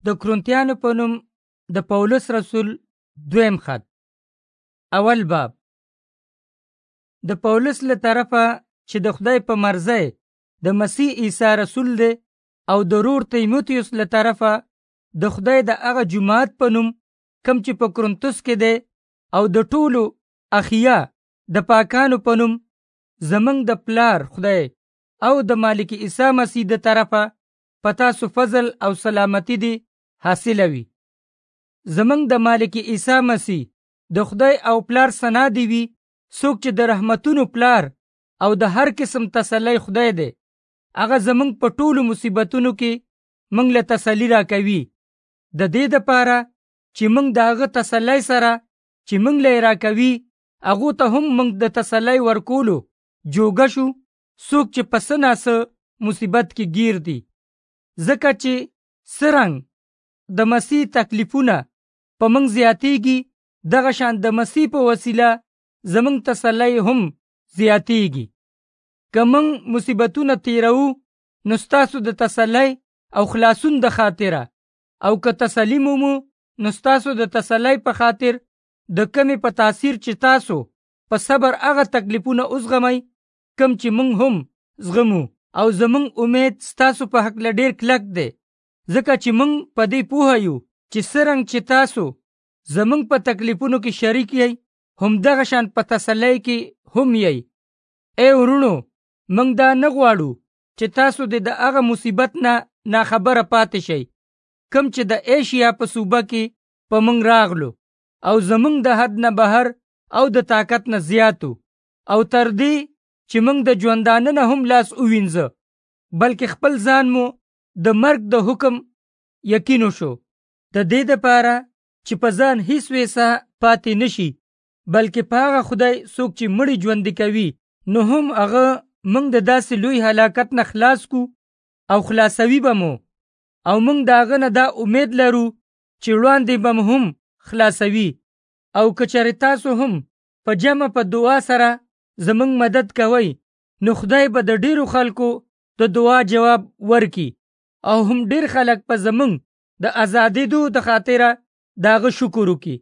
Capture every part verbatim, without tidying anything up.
د کرنتیانو په نوم د پولس رسول دویم خط. اول باب. د پولس له طرفه چې د خدای په مرضی د مسیح عیسی رسول دی، او د ورور تیموتیوس له طرفه د خدای د هغه جماعت په نوم کم چې په کرنتوس کې دی، او د ټولو اخیا د پاکانو په نوم زمنګ د پلار خدای او د مالک عیسی مسیح د طرفه په تاسو فضل او سلامتی دی حاصله وي. زمنګ د مالک عیسی مسیح د خدای او پلار ثنا دی وي، څوک چې د رحمتونو پلار او د هر قسم تسلی خدای دی. هغه زمنګ په ټولو مصیبتونو کې منګ له تسلی را کوي، د دې دپاره چې منګ د هغه تسلی سره چې منګ له را کوي هغو ته هم منګ د تسلی ورکولو جوګه شو، څوک چې په څه ناڅه مصیبت کې گیر دي. ځکه چې څرنګ د مسیح تکلیفونه په منګ زیاتیږي، دغه شان د مسیح په وسیله زمنګ تسلی هم زیاتیږي. که منګ مصیبتونه تیرو نو ستاسو د تسلی او خلاصون د خاطره، او که تسلی مومو نو ستاسو د تسلی په خاطر د کمی په تاثیر چې تاسو په صبر هغه تکلیفونه وزغمئ کم چې منګ هم زغمو. او زمنګ امید ستاسو په حق له ډیر کلک دی، ځکه چې منګ په دې پوه یو چې څرنګ چې تاسو زمنګ په تکلیفونو کې شریک یئ، هم دغه شان په تسلی کې هم یئ. ای ورونو، منګ دا نه غواړو چې تاسو د هغه مصیبت نه ناخبره پاتې شئ کم چې د ایشیا په صوبه کې په منګ راغلو، او زمنګ د حد نه بهر او د طاقت نه زیاتو، او تر دې چې منګ د ژوندانه نه هم لاس ووینځه، بلکې خپل ځان مو د مرګ د حکم یقینو شو. د دې دپاره چې په ځان هیڅ ویسه پاتې نشي، بلکې په هغه خدای څوک چې مړي ژوندي کوي، نو هم هغه منګ د داسې لوی هلاکت نه خلاص کو او خلاصوي به مو. او منګ د هغه نه دا امید لرو چې وړاندې به مو هم خلاصوي. او که چېرې تاسو هم په جمع په دعا سره زمنګ مدد کوئ، نو خدای به د ډیرو خلکو د دعا جواب ورکي، او هم ډیر خلک په زمنګ د ازادېدو د خاطره د هغه شکر وکړي.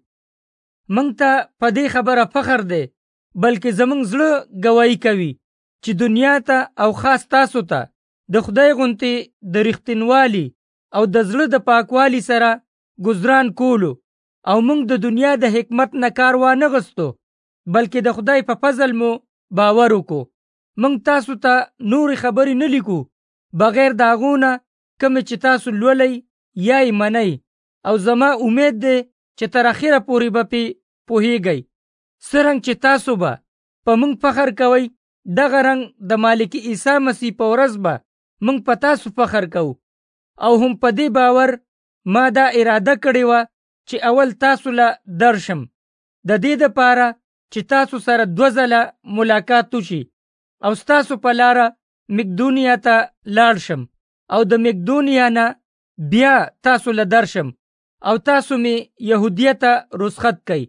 منګ ته په دې خبره فخر دی، بلکې زمنګ زړه ګواهي کوي چې دنیا ته او خاص تاسو ته د خدای غونتې د رښتینوالي او د زړه د پاکوالي سره گزاران کولو، او موږ د دنیا د حکمت نه کار وانه غستو، بلکې د خدای په فضل مو باور وکړو. موږ تاسو ته نورې خبرې نه لیکو بغیر د هغو نه کومې چې تاسو لولئ یا یې منئ، او زما امید دی چې تر اخره پورې به پې پوهیږئ. څرنګ چې تاسو به په موږ فخر کوئ، دغه رنګ د مالک عیسی مسیح په ورځ به موږ په تاسو فخر کوو. او هم په دې باور ما دا اراده کړې وه چې اول تاسو له درشم، د دې دپاره چې تاسو سره دوه ځله ملاقات وشي، او ستاسو په لاره مقدونیا ته لاړ شم، او د مقدونیا نه بیا تاسو له درشم، او تاسو می یهودیه ته رخصت کړئ.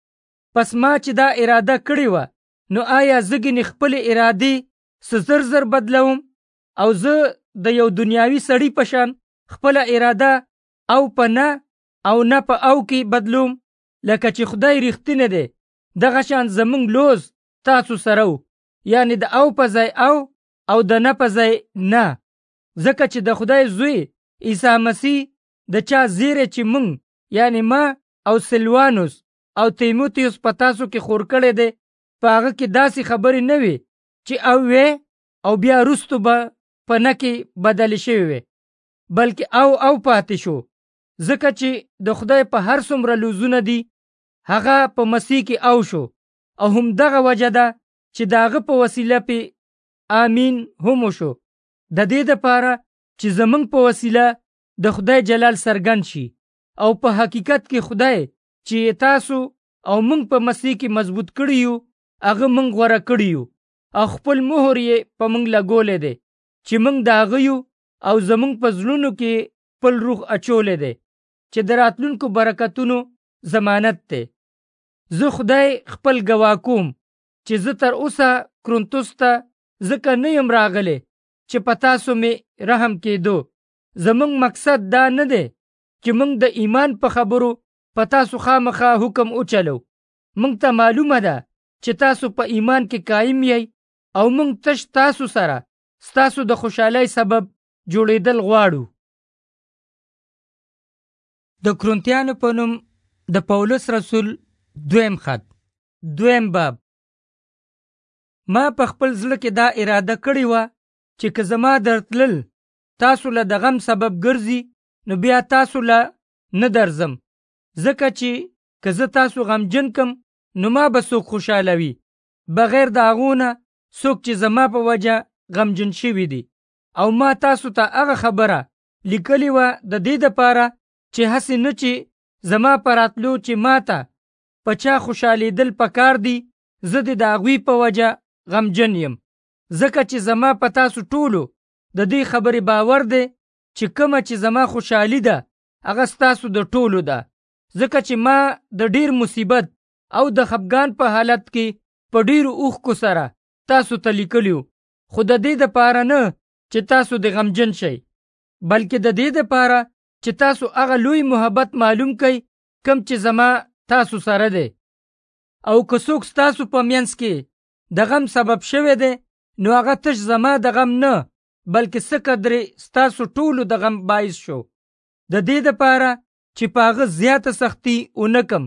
پس ما چې دا اراده کړې وه، نو آیا زه ګنې خپلې ارادې څه زر زر بدلوم، او زه د یو دنیاوي سړي په شان خپله اراده او په نه او نه په او کې بدلوم؟ لکه چې خدای رښتینی دی، دغه شان زمونږ لوز تاسو سره و، یعنی د او په ځای او او د نه په ځای نه. ځکه چې د خدای زوی عیسی مسیح د چا زیری چې مونږ یعنی ما او سلوانوس او تیموتیوس په تاسو کې خور کړی دی، په هغه کې داسې خبرې نه وي چې او وې او بیا وروستو به په نه کې بدلې شوې وي، بلکې او او پاتې شو. ځکه چې د خدای په هر څومره لوزونه دي، هغه په مسیح کې او شو، او هم دغه وجه ده چې د هغه په وسیله پې آمین هم وشو، د دې دپاره چې زمونږ په وسیله د خدای جلال څرګند شي. او په حقیقت کې خدای چې تاسو او مونږ په مسیح کې مضبوط کړي یو، هغه مونږ غوره کړي یو، او خپل مهر یې په مونږ لګولی دی چې مونږ د هغه یو، او زمونږ په زړونو کې خپل روح اچولی دی چې د راتلونکو برکتونو ضمانت دی. زه خدای خپل ګواه کوم چې زه تر اوسه کرنتوس ته ځکه نه یم راغلی چې په تاسو مې رحم کېدو. زمونږ مقصد دا نه دی چې موږ د ایمان په خبرو په تاسو خامخا حکم وچلو. موږ ته معلومه ده چې تاسو په ایمان کې قایم یې او موږ تش تاسو سره ستاسو د خوشحالۍ سبب جوړېدل غواړو. د کرنتیانو په نوم د پولس رسول دویم خط، دویم باب. ما په خپل زړه کې دا اراده کړې وه چې که زما درتلل تاسو له د غم سبب ګرځي نو بیا تاسو له نه درځم، ځکه چې که زه تاسو غمجن کم نو ما به څوک خوشحالوي بغیر د هغو نه څوک چې زما په وجه غمجن شوي دي. او ما تاسو ته هغه خبره لیکلې وه د دې دپاره چې هسې نه چې زما په راتلو چې ما ته په چا خوشحالېدل پکار دي زه د د هغوی په وجه غمجن یم، ځکه چې زما په تاسو ټولو د دې خبرې باور دی چې کومه چې زما خوشحالي ده هغه ستاسو د ټولو ده، ځکه چې ما د ډیر مصیبت او د خفګان په حالت کې په ډیرو اوښکو سره تاسو ته لیکلیو، خو د دې دپاره نه چې تاسو د غمجن شئ، بلکې د دې دپاره چې تاسو هغه لوی محبت معلوم کړئ کوم چې زما تاسو سره دی. او که څوک ستاسو په منځ کې د غم سبب شوی دی نو هغه تش زما د غم نه بلکې څه قدرې ستاسو ټولو د غم باعث شو، د دې دپاره چې په هغه زیاته سختي ونه کم.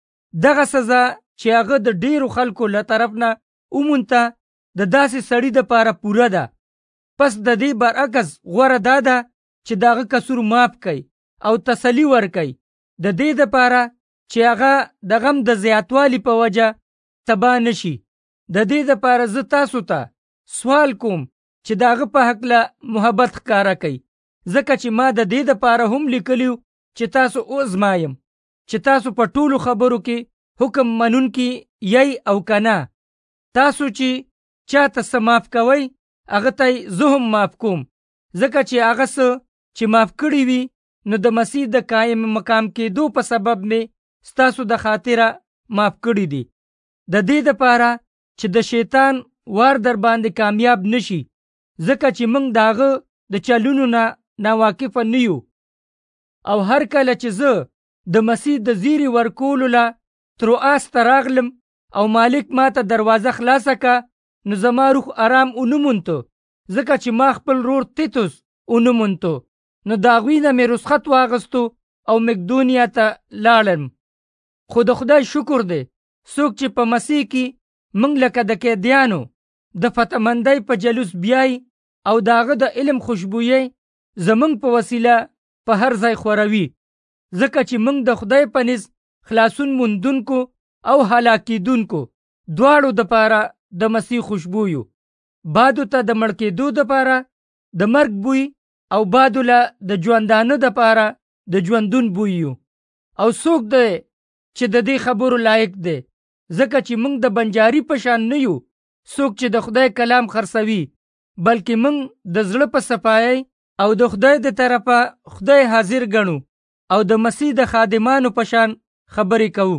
دغه سزا چې هغه د ډیرو خلکو له طرف نه ومونته د داسې سړي دپاره پوره ده. پس د دې برعکس غوره دا ده چې د هغه قصور معاف کړي او تسلي ورکړي، د دې دپاره چې هغه د غم د زیاتوالي په وجه تباه نشي. د دې دپاره زه تاسو ته سوال کوم چې د هغه په هکله محبت ښکاره کړئ، ځکه چې ما د دې دپاره هم لیکلیو چې تاسو وازمایم چې تاسو په ټولو خبرو کې حکم منونکي یی او که نه. تاسو چې چاته څه معاف کوئ هغه ته زه هم معاف کوم، ځکه چې هغه څه چې معاف کړي وي نو د مسیح د قایم مقام کېدو په سبب مې ستاسو د خاطره معاف کړي دي، د دې دپاره چې د شیطان وار در باندې کامیاب نشي، ځکه چې موږ د هغه د چلونو نه ناواقفه نه یو. او هر کله چې زه د مسیح د زیری ورکولو له تروآس ته راغلم او مالک ما ته دروازه خلاصه که نو زما روح آرام ونه مونته، ځکه چې ما خپل رور تیتوس ونه مونته، نو د هغوی نه مې رخصت واغستو او مقدونیا ته لاړم. خو د خدای شکر دی څوک چې په مسیح کې موږ لکه د قیدیانو د فتحمندۍ په جلوس بیایي او د هغه د علم خوشبویۍ زموږ په وسیله په هر ځای خوروي، ځکه چې موږ د خدای په نزد خلاصون موندونکو او هلاکېدونکو دواړو دپاره د مسیح خوشبو یو. بادو ته د مړ کېدو دپاره د مرګ بوی او بادو له د ژوندانه دپاره د ژوندون بوی یو. او څوک دی چې د دې خبرو لایق دی، ځکه چې موږ د بنجاري په شان نه یو څوک چې د خدای کلام خرڅوي، بلکې موږ د زړه په صفایۍ او د خدای د طرفه خدای حاضر ګڼو او د مسیح د خادمانو په شان خبرې کوو.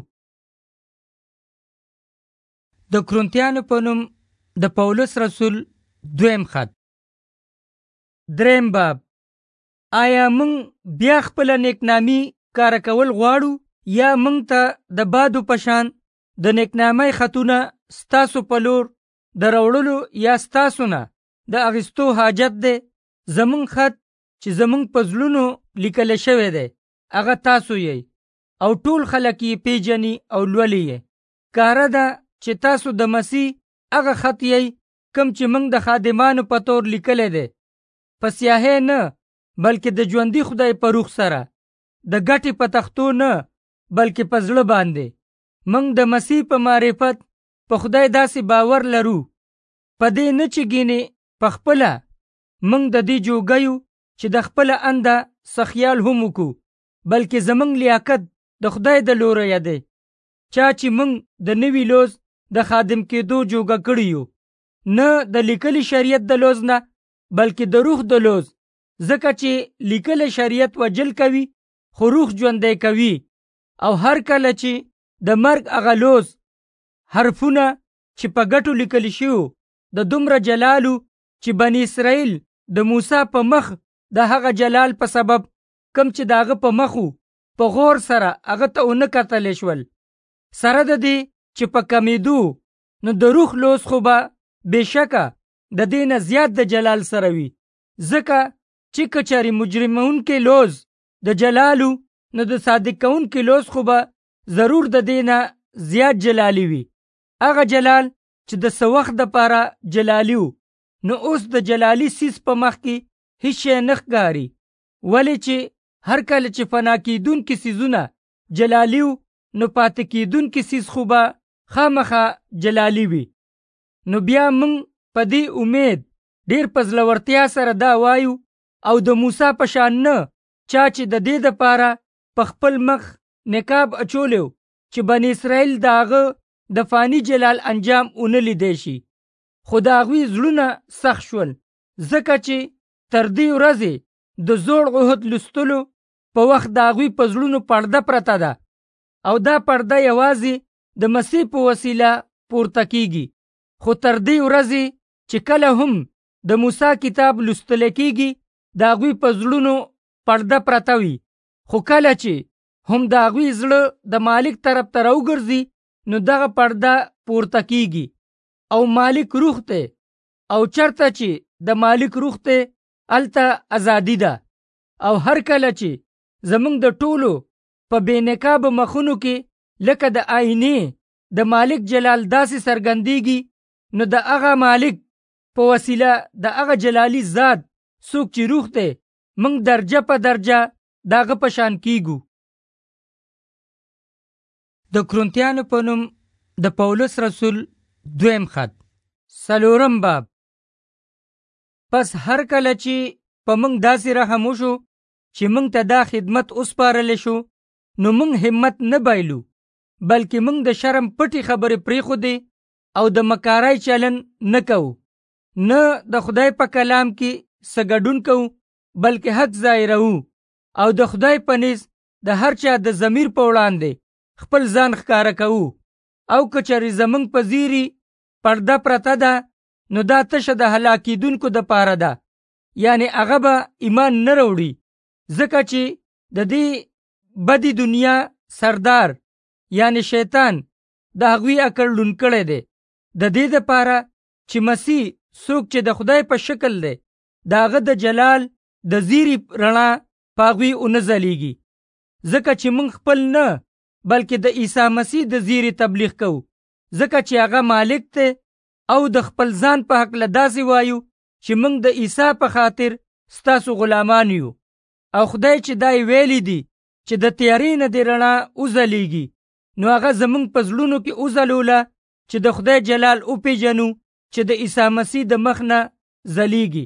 د کرنتیانو په نوم د پولس رسول دویم خط، دریم باب. آیا موږ بیا خپله نیکنامي کاره کول غواړو یا موږ ته د بادو په شان د نیکنامۍ خطونه ستاسو په لور د راوړلو یا ستاسو نه د اخیستو حاجت دی؟ زموږ خط چې زموږ په زړونو لیکلی شوی دی هغه تاسو یې او ټول خلک یې پیژني او لولي یې. کاره ده چې تاسو د مسیح هغه خط یې کوم چې موږ د خادمانو په طور لیکلی دی، په سیاهۍ نه بلکې د ژوندي خدای په روح سره، د ګټې په تختو نه بلکې په زړه باندې. موږ د مسیح په معرفت په خدای داسې باور لرو، په دې نه چې ګینې په خپله موږ د دې جوګیو چې د خپله انده څه خیال هم وکړو، بلکې زموږ لیاقت د خدای د لوریه دی، چا چې موږ د نوي لوز د خادم کېدو جوګه کړي یو، نه د لیکلي شریعت د لوز نه بلکې د روح د لوز، ځکه چې لیکلی شریعت وجل کوي خو روح ژوندی کوي. او هر کله چې د مرګ هغه لوز حرفونه چې په ګټو لیکلی شوي د دومره جلالو چې بني اسرائیل د موسی په مخ د هغه جلال په سبب کم چې داغه په مخو په غور سره هغه ته ونه کتلی شول. سره د دې چې په کمیدو نو د روح لوس خو به بېشکه د دې نه زیات د جلال سره وي، ځکه چې که چارې مجرمونکې لوز د جلالو نو د صادق کوونکې لوز خو به ضرور د دې نه زیات جلالی وي. هغه جلال چې د څه وخت دپاره جلالي و نو اوس د جلالي سیس په مخ کې هیڅ شی نه ښکاري، ولې چې هر کله چې فنا کیدونکي څیزونه جلالي و نو پاتې کیدونکي څیز خو به خامخا جلالي وي. نو بیا موږ په دې امید ډیر په زړورتیا سره دا وایو او د موسی په شان نه چا چې د دې دپاره په خپل مخ نقاب اچولی چې بني اسرائیل د هغه د فانی جلال انجام ونه لیدی شي، خو د هغوی زړونه سخت شول، ځکه چې تر دې ورځې د زوړ عهد لوستلو په وخت د هغوی په زړونو پرده پرته ده او دا پرده یوازې د مسیح په وسیله پورته کیږي. خو تر دې ورځې چې کله هم د موسی کتاب لوستل کیږي د هغوی په زړونو پرده پرته وي، خو کله چې هم د هغوی زړه د مالک طرف ته راوګرځي نو دغه پرده پورته کیږي او مالک روح ته، او چرته چې د مالک روح ته الته ازادي ده. او هر کله چې زمونږ د ټولو په بې نقاب مخونو کې لکه د آینې د مالک جلال داسې څرګندېږي نو د هغه مالک په وسیله د هغه جلالي ذات څوک چې روح ته موږ درجه په درجه د هغه په شان کیږو. د کرنتیانو په نوم د پولس رسول دویم خط څلورم باب. پس هر کله چې په موږ داسې رحم وشو چې موږ ته دا خدمت وسپارلی شو نو موږ همت نه بایلو، بلکې موږ د شرم پټې خبرې پرېښودې او د مکارۍ چلن نه کوو، نه د خدای په کلام کې څه ګډون کوو، بلکې حق ظاهروو او د خدای په نیز د هر چا د ضمیر په وړاندې خپل ځان ښکاره کوو. او که چېرې زموږ په زیري پرده پرته ده نو دا تشه د هلاکېدونکو دپاره ده، یعنی هغه به ایمان نه راوړي، ځکه چې د دې بدی دنیا سردار یعنی شیطان د هغوی عقل ړوند کړی دی، د دې دپاره چې مسیح څوک چې د خدای په شکل دی د هغه د جلال د زیري رڼا په هغوی ونه ځلیږي. ځکه چې موږ خپل نه بلکې د عیسی مسیح د زیري تبلیغ کوو، ځکه چې هغه مالک دی، او د خپل ځان په هکله داسې وایو چې موږ د عیسی په خاطر ستاسو غلامان یو. او خدای چې دا یې ویلي دي چې د تیارې نه دې رڼا وځلیږي، نو هغه زموږ په زړونو کې وځلوله چې د خدای جلال وپېژنو چې د عیسی مسیح د مخ نه ځلیږي.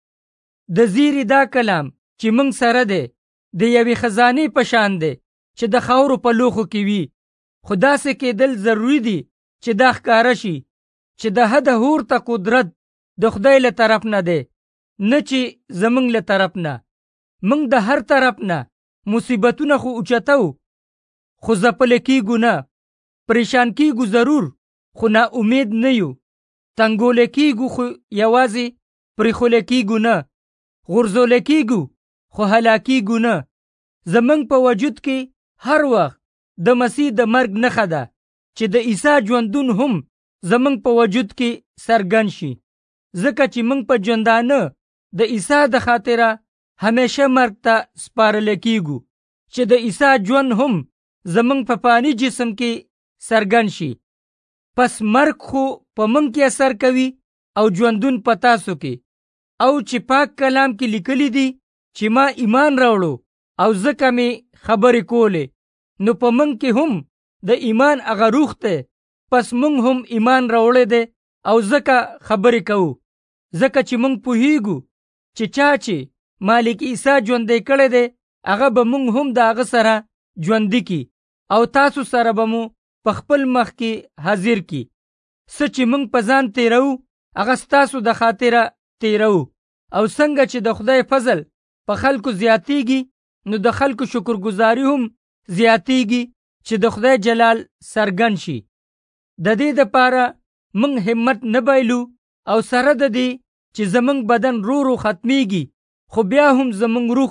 د زیري دا کلام چې موږ سره دی د یوې خزانې په شان دی چې د خاورو په لوښو کې وي، خو داسې کېدل ضروري دي چې دا ښکاره شي چې د حد هورته قدرت د خدای له طرف نه دی، نه چې زموږ له طرف نه. موږ د هر طرف نه مصیبتونه خو اوچتو، خو ځپلی کېږو نه، پریشان کېږو ضرور، خو نا امید نه یو، تنګولی کېږو خو یوازې پرېښولی کېږو نه، غورځولی کېږو خو هلاکېږو نه. زموږ په وجود کې هر وخت د مسیح د مرګ نښه ده چې د عیسی ژوندون هم زموږ په وجود کې څرګند شي، ځکه چې موږ په ژوندانه د عیسی د خاطره همیشه مرګ ته سپارلی کېږو چې د عیسی ژوند هم زموږ په فانی جسم کې څرګند شي. پس مرګ خو په موږ کې اثر کوي او ژوندون په تاسو کې. او چې پاک کلام کې لیکلی دي چې ما ایمان راوړو او ځکه مې خبرې کولې، نو په موږ کې هم د ایمان هغه روح دی، پس موږ هم ایمان راوړی دی او ځکه خبرې کوو، ځکه چې موږ پوهیږو چې چا چې مالک عیسی ژوندی کړی دی هغه به موږ هم د هغه سره ژوندي کی او تاسو سره به مو په خپل مخ کې حاضر کی. څه چې موږ په ځان تیرو هغه ستاسو د خاطره تیرو، او څنګه چې د خدای فضل په خلکو زیاتیږي نو د خلکو شکرګزاري هم زیاتیږي چې د خدای جلال څرګند شي. د دې دپاره موږ همت نه بایلو، او سره د دې چې زموږ بدن رو رو ختمیږي خو بیا هم زموږ روح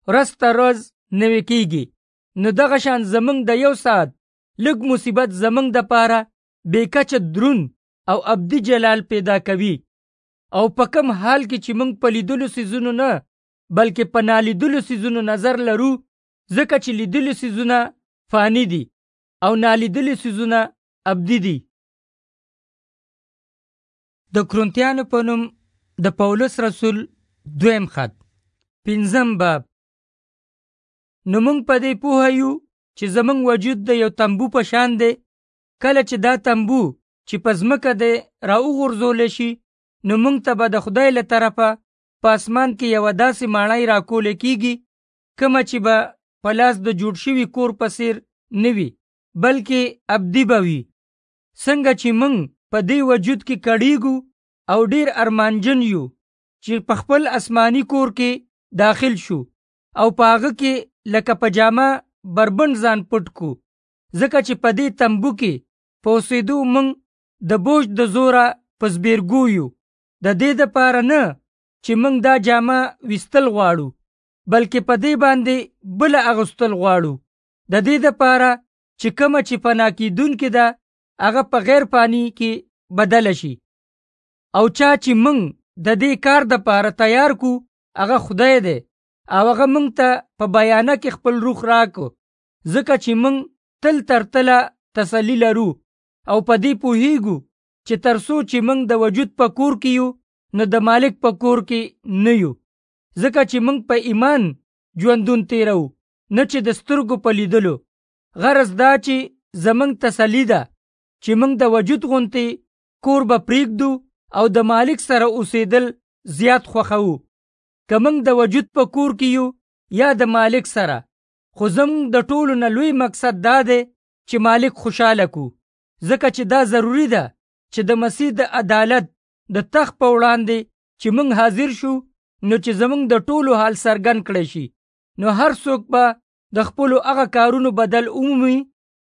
ورځ تر ورځ نوی کیږي. نو دغه شان زمونږ د یو ساعت لږ مصیبت زمونږ د پاره بې کچه درون او ابدي جلال پیدا کوي. او په کم حال کې چې موږ په لیدلو څیزونو نه بلکې په نالیدلو څیزونو نظر لرو، ځکه چې لیدلي څیزونه فانی دي او نالیدلي څیزونه ابدي دي. د کرنتیانو په نوم د پولس رسول دویم خط پنځم باب. نو موږ په دې پوه یو چې زموږ وجود د یو تنبو په شان دی. کله چې دا تنبو چې په ځمکه دی را وغورځولی شي، نو موږ ته به د خدای له طرفه په اسمان کې یوه داسې ماڼۍ راکولی کیږي، کومه چې به په لاس د جوړ شوي کور په څیر نه وي، بلکې ابدي به وي. څنګه چې موږ په دې وجود کې کړیږو او ډیر ارمانجن یو چې په خپل آسماني کور کې داخل شو او په هغه کې لکه په جامه بربند ځان پټ کو، ځکه چې په دې تنبو کې په اوسېدو موږ د بوج د زوره په زبېرګو یو. د دې دپاره نه چې موږ دا جامه ویستل غواړو، بلکې په دې باندې بله اغوستل غواړو، د دې دپاره چې کومه چې فنا کیدونکې ده هغه په غیر فانی کې بدله شي. او چا چې موږ د دې کار دپاره تیار کو هغه خدای دی، او هغه موږ ته په بیانه کې خپل روح راکو، ځکه چې موږ تل تر تله تسلی لرو او په دې پوهیږو چې تر څو چې موږ د وجود په کور کې یو نو د مالک په کور کې نه یو، ځکه چې موږ په ایمان ژوندون تیرو نه چې د سترګو په لیدلو. غرض دا چې زموږ تسلی ده چې موږ د وجود غونتې کور به پریږدو او د مالک سره اوسېدل زیات خوښوو، که موږ د وجود په کور کې یو یا د مالک سره. خو زموږ د ټولو نه لوی مقصد دا دی چې مالک خوشحاله کو، ځکه چې دا ضروري ده چې د مسیح د عدالت د تخت په وړاندې چې موږ حاضر شو، نو چې زموږ د ټولو حال څرګند کړی شي. نو هر څوک به د خپلو هغه کارونو بدل ومومي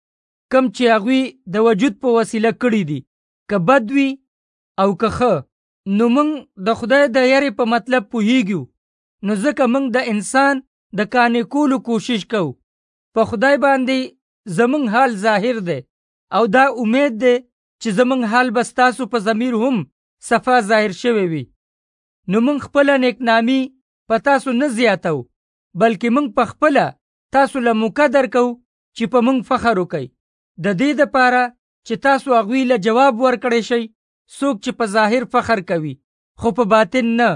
کم چې هغوی د وجود په وسیله کړي دي، که بد وي او که ښه. نو موږ د خدای د یارې په مطلب پوهیږو، نو ځکه موږ د انسان د قانع کولو کوشش کوو. په خدای باندې زموږ حال ظاهر دی، او دا امید دی چې زموږ حال به ستاسو په ضمیر هم صفا ظاهر شوی وي. نو موږ خپله نیکنامي په تاسو نه زیاتو، بلکې موږ په خپله تاسو له موقع درکو چې په موږ فخر وکړئ، د دې دپاره چې تاسو هغوی له جواب ورکړی شئ. څوک چې په ظاهر فخر کوي خو په باطن نه.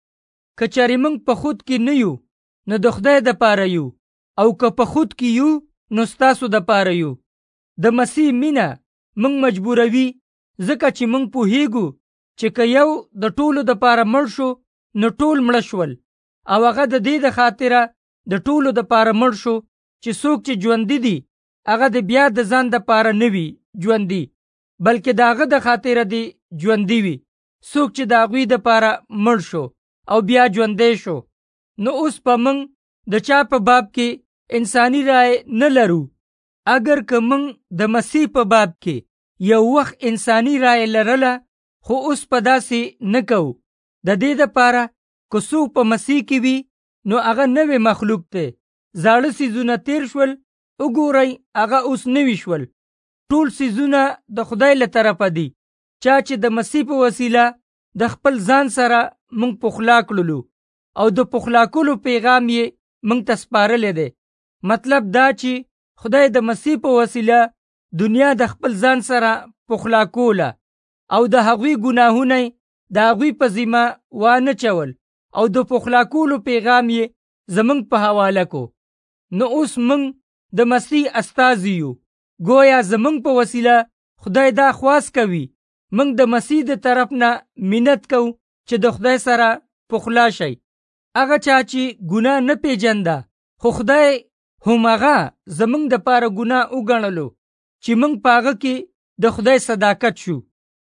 که چېرې موږ په خود کې نه یو نو د خدای دپاره یو، او که په خود کې یو نو ستاسو دپاره یو. د مسیح مینه موږ مجبوروي، ځکه چې موږ پوهیږو چې که یو د ټولو دپاره مړ شو نو ټول مړه شول، او هغه د دې د خاطره د ټولو دپاره مړ شو چې څوک چې ژوندي دي هغه د بیا د ځان دپاره نه وي ژوندي، بلکې د هغه د خاطره دی ژوندي وي. څوک چې د هغوی دپاره مړ شو او بیا ژوندی شو. نو اوس په موږ د چا په باب کې انساني رای نه لرو، اگر که موږ د مسیح په باب کې یو وخت انساني رای لرله، خو اوس په داسې نه کوو. د دې دپاره که څوک په مسیح کې وي نو هغه نوی مخلوق دی. زاړه څیزونه تیر شول، وګورئ هغه اوس نوي شول. ټول څیزونه د خدای له طرفه دي، چا چې د مسیح په وسیله د خپل ځان سره موږ پخلا کړلو، او د پخلا کولو پیغام یې موږ ته سپارلی دی. مطلب دا چې خدای د مسیح په وسیله دنیا د خپل ځان سره پخلا کوله، او د هغوی ګناهونه د هغوی په ذمه وانه چول، او د پخلا کولو پیغام یې زموږ په حواله کو. نو اوس موږ د مسیح استازي یو، گویا زموږ په وسیله خدای دا خواست کوي. موږ د مسیح د طرف نه منت کوو چې د خدای سره پخلا شي. هغه چا چې ګناه نه پیژنده، خو خدای هم هغه زموږ دپاره ګناه وګڼلو چې موږ په هغه کې د خدای صداقت شو.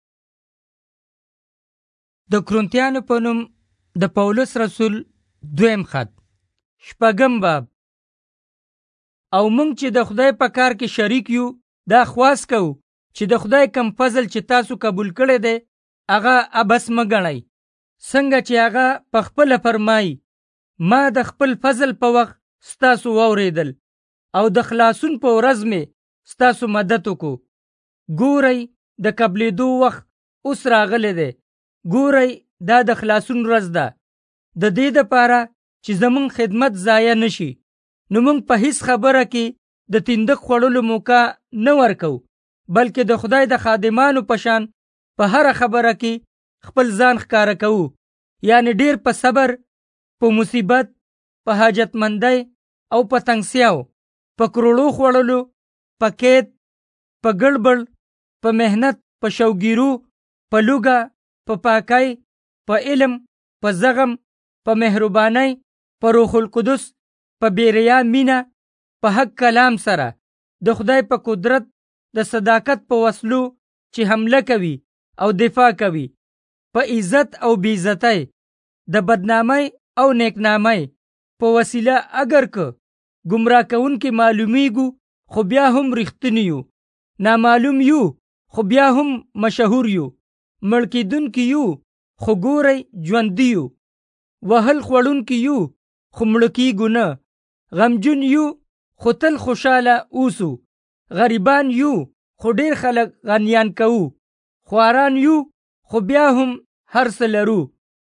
د کرنتیانو په نوم د پولس رسول دویم خط شپږم باب. او موږ چې د خدای په کار کې شریک یو، دا خواست کوو چې د خدای کم فضل چې تاسو قبول کړی دی هغه ابس مه ګڼئ، څنګه چې هغه په خپله فرمایي ما د خپل فضل په وخت ستاسو واوریدل او د خلاصون په ورځ مې ستاسو مدد وکړو. ګورئ د قبلېدو وخت اوس راغلی دی. ګورئ دا د خلاصون ورځ ده. د دې دپاره چې زمونږ خدمت ضایع نشي نو موږ په هیڅ خبره کې د تندق خوړلو موقع نه ورکو، بلکې د خدای د خادمانو په شان په هره خبره کې خپل ځان ښکاره کوو، یعنی ډیر په صبر، په مصیبت، په حاجتمندۍ او په تنګسیاو، په کروړو خوړلو، په قید، په ګړبړ، په محنت، په شوګیرو، په لوږه، په پاکۍ، په علم، په زغم، په مهربانۍ، په روح القدس، په بیریا مینه، په حق کلام سره د خدای په قدرت، د صداقت په وسلو چې حمله کوي او دفاع کوي، په عزت او بی عزتۍ، د بدنامۍ او نیکنامۍ په وسیله اگر که گمراه کوونکي معلومیږو خو بیا هم رښتیني یو، نامعلوم یو خو بیا هم مشهور یو، مړ کیدونکي یو خو ګورئ ژوندي یو، وهل خوړونکي یو خو مړه کیږو نه، غمجن یو خو تل خوشحاله اوسو، غریبان یو خو ډیر خلک غنیان کوو، خواران یو خو بیا هم هر څه لرو.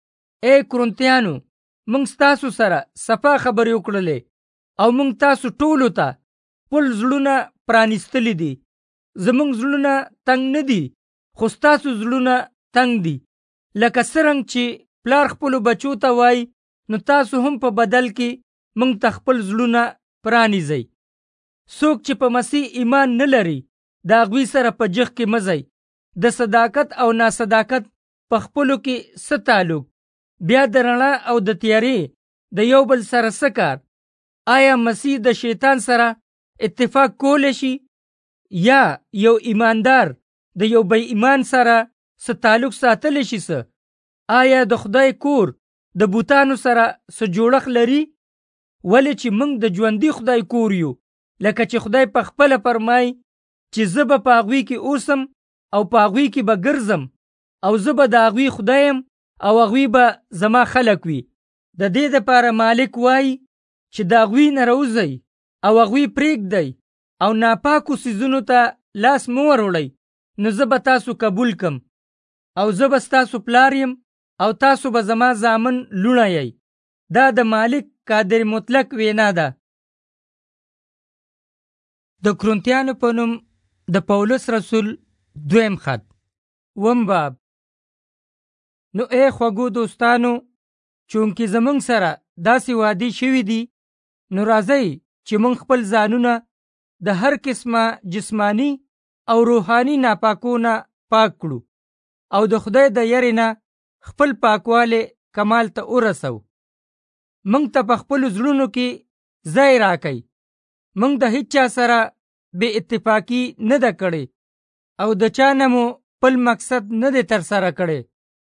اے کرنتیانو، موږ ستاسو سره صفا خبرې وکړلې او موږ تاسو ټولو ته خپل زړونه پرانیستلي دي. زموږ زړونه تنګ نه دي خو ستاسو زړونه تنګ دي. لکه څرنګه چې پلار خپلو بچو ته وایي نو تاسو هم په بدل کې موږ ته خپل زړونه پرانیزئ. څوک چې په مسیح ایمان نه لري د هغوی سره په جغ کې مه ځئ. د صداقت او ناصداقت په خپلو کې څه تعلق؟ بیا د رڼا او د تیارې د یو بل سره څه کار؟ آیا مسیح د شیطان سره اتفاق کولی شي؟ یا یو ایماندار د یو بې ایمان سره څه تعلق ساتلی شي؟ څه آیا د خدای کور د بوتانو سره څه جوړښت لري؟ ولې چې موږ د ژوندي خدای کور یو، لکه چې خدای په خپله فرمایي چې زه به په هغوی کې اوسم او په هغوی کې به ګرځم او زه به د هغوی خدای یم او هغوی به زما خلک وي. د دې دپاره مالک وایي چې د هغوی نه راوځئ او هغوی پرېږدئ او ناپاکو څیزونو ته لاس مه وروړئ، نو زه به تاسو قبول کم او زه به ستاسو پلار یم او تاسو به زما زامن لوڼه یئ. دا د مالک قادر مطلق وینا ده. د کرنتیانو په نوم د پولس رسول دویم خط، وم باب. نو ای خوږو دوستانو، چونکې زمونږ سره داسې وعدې شوي دي، نو راځئ چې مونږ خپل ځانونه د هر قسمه جسمانی او روحانی ناپاکو نه پاک کړو او د خدای د یرې نه خپل پاکواله کمال ته ورسو. مونږ ته په خپلو زړونو کې ځای راکئ. مونږ د هیچ چا سره بې اتفاقي نه ده کړې او د چا نه مو خپل مقصد نه دی ترسره کړی.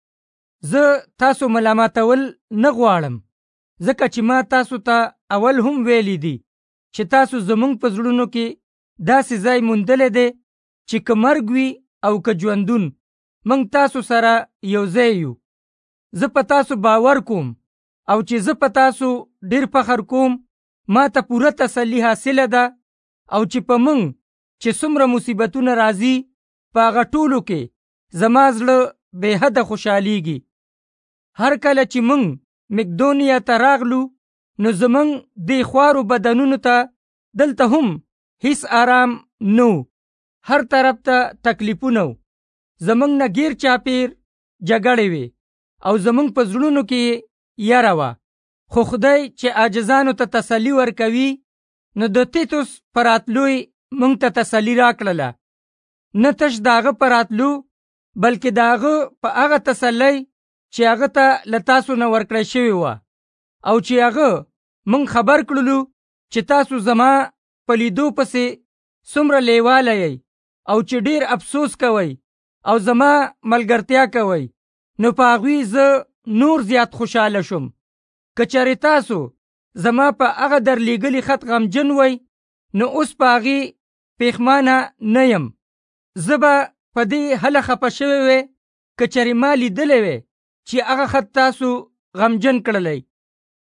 زه تاسو ملامتول نه غواړم، ځکه چې ما تاسو ته اول هم ویلی دي چې تاسو زمونږ په زړونو کې داسې ځای موندلی دی چې که مرګ وي او که ژوندون موږ تاسو سره یو ځای یو. زه په تاسو باور کوم او چې زه په تاسو ډیر فخر کوم. ما ته پوره تسلی حاصله ده او چې په موږ چې څومره مصیبتونه راځي په هغه ټولو کې زما زړه بې حده خوشحالیږي. هر کله چې موږ مقدونیا ته راغلو نو زموږ دې خوارو بدنونو ته دلته هم هیڅ آرام نو، هر طرف ته تکلیفونه و. زموږ نه غیر چاپیر جګړې وې او زموږ په زړونو کې یره وه. خو خدای چې عاجزانو ته تسلی ورکوي نو د تیتوس په راتلو موږ ته تسلی راکړله. نه تش د هغه په راتلو بلکې د هغه په هغه تسلی چې هغه ته له تاسو نه ورکړی شوې وه او چې هغه موږ خبر کړلو چې تاسو زما په لیدو پسې څومره لیواله یئ او چې ډیر افسوس کوئ او زما ملګرتیا کوئ، نو په هغوی زه نور زیات خوشحاله شوم. که چېرې تاسو زما په هغه درلیږلي خط غمجن وئ نو اوس په هغې پښیمانه نه یم. زه به په دې هله خفه شوی وې که چېرې ما لیدلی وې چې هغه خط تاسو غمجن کړلی.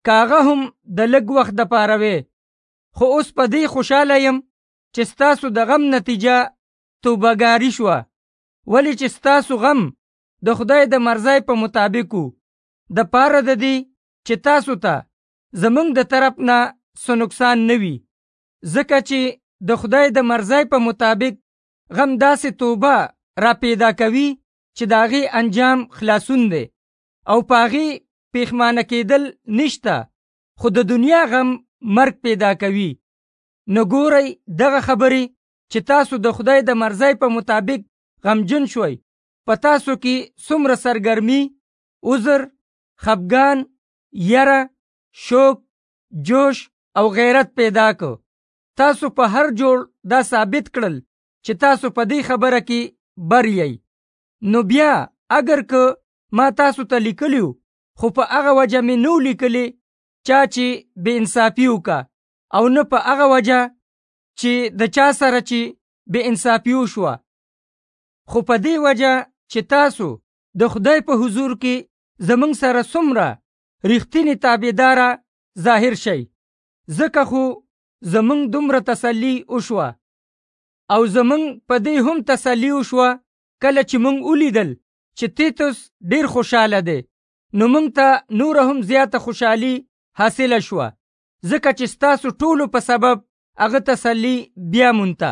کاغه هم د لږ وخت د پاره وي، خو اوس په دې خوشاله یم چې ستاسو د غم نتیجه توبهګاري شوه، ولې چې ستاسو غم د خدای د مرضی په مطابق وو، د پاره د دې چې تاسو ته زمونږ د طرف نه څه نقصان نه وي، ځکه چې د خدای د مرضی په مطابق غم داسې توبه را پیدا کوي چې د هغې انجام خلاصون دی او په هغې پیښمانه کېدل نشته، خو د دنیا غم مرګ پیدا کوي. نو ګورئ دغه خبرې چې تاسو د خدای د مرضی په مطابق غمجن شوئ، په تاسو کې څومره سرګرمي، عذر، خفګان، یره، شوق، جوش او غیرت پیدا کو. تاسو په هر جوړ دا ثابت کړل چې تاسو په دې خبره کې بر یئ. نو بیا اگر که ما تاسو ته لیکلیو خو په هغه وجه مې نو لیکلی چا چې بې انصافي وکړه، او نه په هغه وجه چې د چا سره چې بې انصافي وشوه، خو په دې وجه چې تاسو د خدای په حضور کې زمونږ سره څومره رښتینې تابعداره ظاهر شئ. ځکه خو زمونږ دومره تسلی وشوه او زمونږ په دې هم تسلی وشوه کله چې مونږ ولیدل چې تیتوس ډیر خوشاله دی، نو مونږ ته نوره هم زیاته خوشحالي حاصله شوه، ځکه چې ستاسو ټولو په سبب هغه تسلی بیا مونته.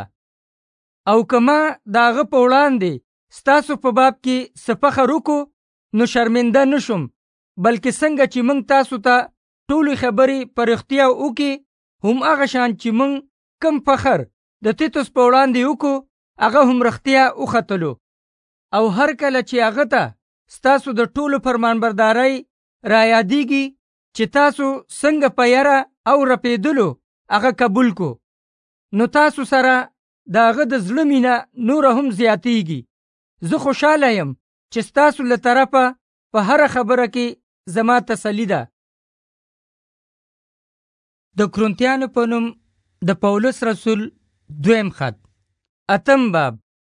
او که ما د هغه په وړاندې ستاسو په باب کې څه فخر وکړو نو شرمنده نشم، بلکې څنګه چې مونږ تاسو ته ټولې خبرې په رښتیا وکړي، هم هغه شان چې مونږ کم فخر د تیتوس په وړاندې وکړو هغه هم رښتیا وختلو. او هر کله چې هغه ته ستاسو د ټولو فرمانبردارۍ را یادېږي چې تاسو څنګه په یره او رپېدلو هغه قبول کو، نو تاسو سره د هغه د زړه مینه نوره هم زیاتېږي. زه خوشحاله یم چې ستاسو له طرفه په هره خبره کې زما تسلی ده. د کرنتیانو په نوم د پولس رسول دویم خط، اتم باب.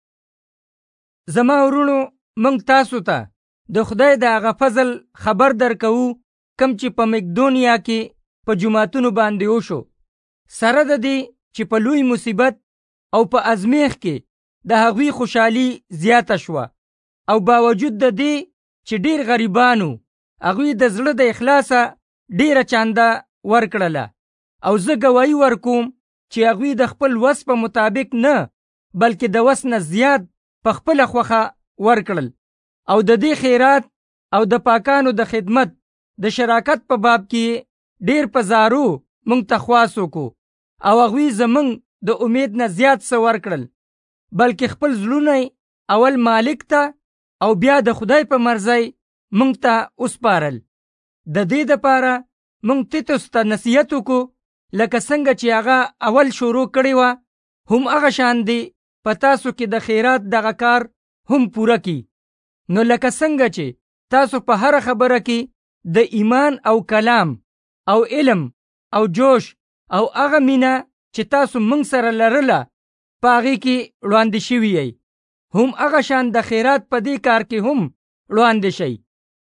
زما ورونو، موږ تاسو ته د خدای د هغه فضل خبر درکوو کم چې په مقدونیا کې په جماعتونو باندې وشو، سره د دې چې په لوی مصیبت او په ازمیخ کې د هغوی خوشحالي زیاته شوه، او باوجود د دې چې ډیر غریبانو هغوی د زړه د اخلاصه ډیره چانده ورکړله، او زه ګواهي ورکوم چې هغوی د خپل وس په مطابق نه بلکې د وس نه زیات په خپله خوښه ورکړل، او د دې خیرات او د پاکانو د خدمت د شراکت په باب کې ډیر په زارو مونږ ته خواس وکړو، او هغوی زمونږ د امید نه زیات څه ورکړل، بلکې خپل زړونه اول مالک ته او بیا د خدای په مرضی مونږ ته وسپارل. د دې دپاره مونږ تیتوس ته نصیحت وکړو لکه څنګه چې هغه اول شروع کړې وه، هم هغه شان دی په تاسو کې د خیرات دغه کار هم پوره کی. نو لکه څنګه چې تاسو په هر خبره کې د ایمان او کلام او علم او جوش او هغه مینه چې تاسو موږ سره لرله په هغې کې وړاندې شوي یئ، هم هغه شان د خیرات په دې کار کې هم وړاندې شئ.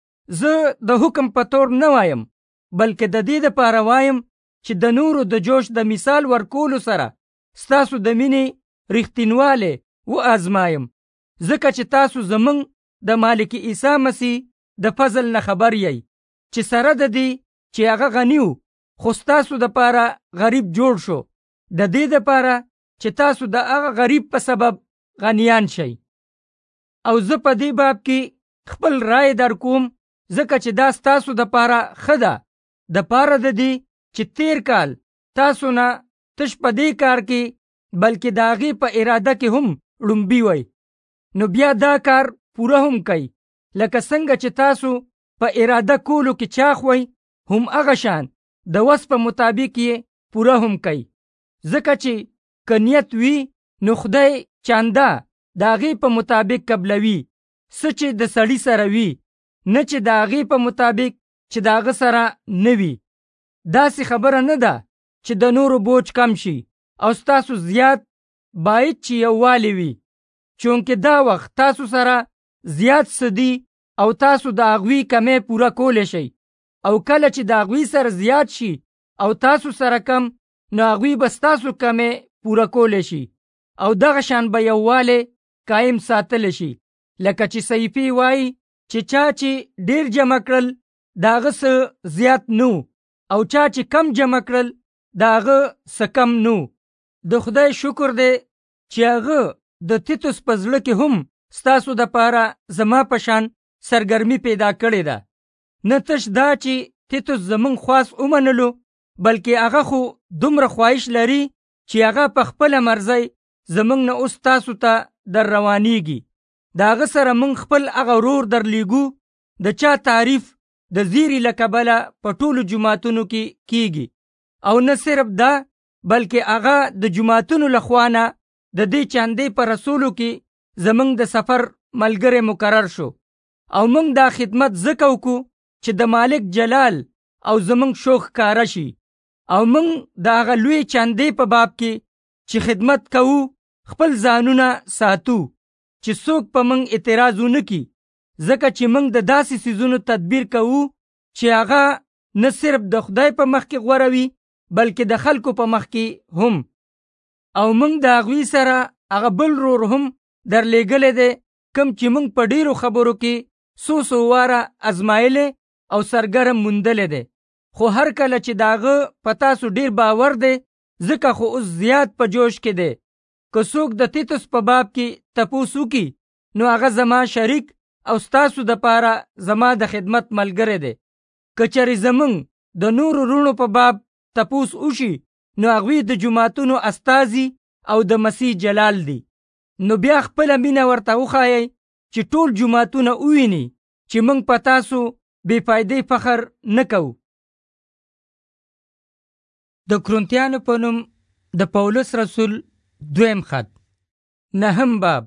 زه د حکم په طور نه وایم، بلکې د دې دپاره وایم چې د نورو د جوش د مثال ورکولو سره ستاسو د مینې رښتینوالی وازمایم، ځکه چې تاسو زمونږ د مالک عیسی مسیح د فضل نه خبر یئ، چې سره د دې چې هغه غني و خو ستاسو دپاره غریب جوړ شو، د دې دپاره چې تاسو د هغه غریب په سبب غنیان شئ. او زه په دې باب کې خپل رای در کوم، ځکه چې دا ستاسو دپاره ښه ده، دپاره د دې چې تیر کال تاسو نه تش په دې کار کې بلکې د هغې په اراده کې هم ړومبي وئ، نو بیا دا کار پوره هم کوي، لکه څنګه چې تاسو په اراده کولو کې چاخ وئ، هم هغه شان د وس په مطابق یې پوره هم کوي. ځکه چې که نیت وي نو خدای چانده د هغې په مطابق قبلوي، څه چې د سړي سره وي، نه چې د هغې په مطابق چې د هغه سره نه وي. داسې خبره نه ده چې د نورو بوج کم شي او ستاسو زیات باید چې یووالی وي، چونکې دا وخت تاسو سره زیات څه دي او تاسو د هغوی کمی پوره کولی شئ، او کله چې د هغوی سره زیات شي او تاسو سره کم، نو هغوی به ستاسو کمې پوره کولی شي او دغه شان به یووالی قایم ساتلی شي. لکه چې صحیفې وایي چې چا چې ډیر جمع کړل د هغه څه زیات نو، او چا چې کم جمع کړل د هغه څه کم نو. د خدای شکر دی چې هغه د تیتوس په زړه کې هم ستاسو دپاره زما په شان سرګرمي پیدا کړې ده. نه تش دا چې تیتوس زمونږ خواست ومنلو، بلکې هغه خو دومره خواهش لري چې هغه په خپله مرضی زمونږ نه اوس تاسو ته در روانیږي. د هغه سره مونږ خپل هغه ورور درلیږو، د چا تعریف د زیری له کبله په ټولو جوماتونو کې کیږي. او نه صرف دا، بلکې هغه د جوماتونو له خوا نه د دې چاندې په رسولو کې زمونږ د سفر ملګری مقرر شو. او مونږ دا خدمت ځکه وکړو چې د مالک جلال او زمونږ شوق ښکاره شي. او مونږ د هغه لوی چاندې په باب کې چې خدمت کوو خپل ځانونه ساتو چې څوک په مونږ اعتراض ونه کړي، ځکه چې مونږ د داسې څیزونو تدبیر کوو چې هغه نه صرف د خدای په مخ کې غوره وي، بلکې د خلکو په مخ کې هم. او مونږ د هغوی سره هغه بل ورور هم درلیږلی دی، کوم چې مونږ په ډیرو خبرو کې څو څو واره ازمایلی او سرګرم موندلی دی. خو هر کله چې د هغه په تاسو ډیر باور دی، ځکه خو اوس زیات په جوش کې دی. که څوک د تیتوس په باب کې تپوس وکړي، نو هغه زما شریک او ستاسو دپاره زما د خدمت ملګری دی. که چېرې زمونږ د نورو وروڼو په باب تپوس وشي، نو هغوی د جوماتونو استازي او د مسیح جلال دي. نو بیا خپله مینه ورته وښایئ چې ټول جوماتونه وویني چې موږ په تاسو بې فایدې فخر نه کوو. د کرنتیانو په نوم د پولس رسول دویم خط، نهم باب.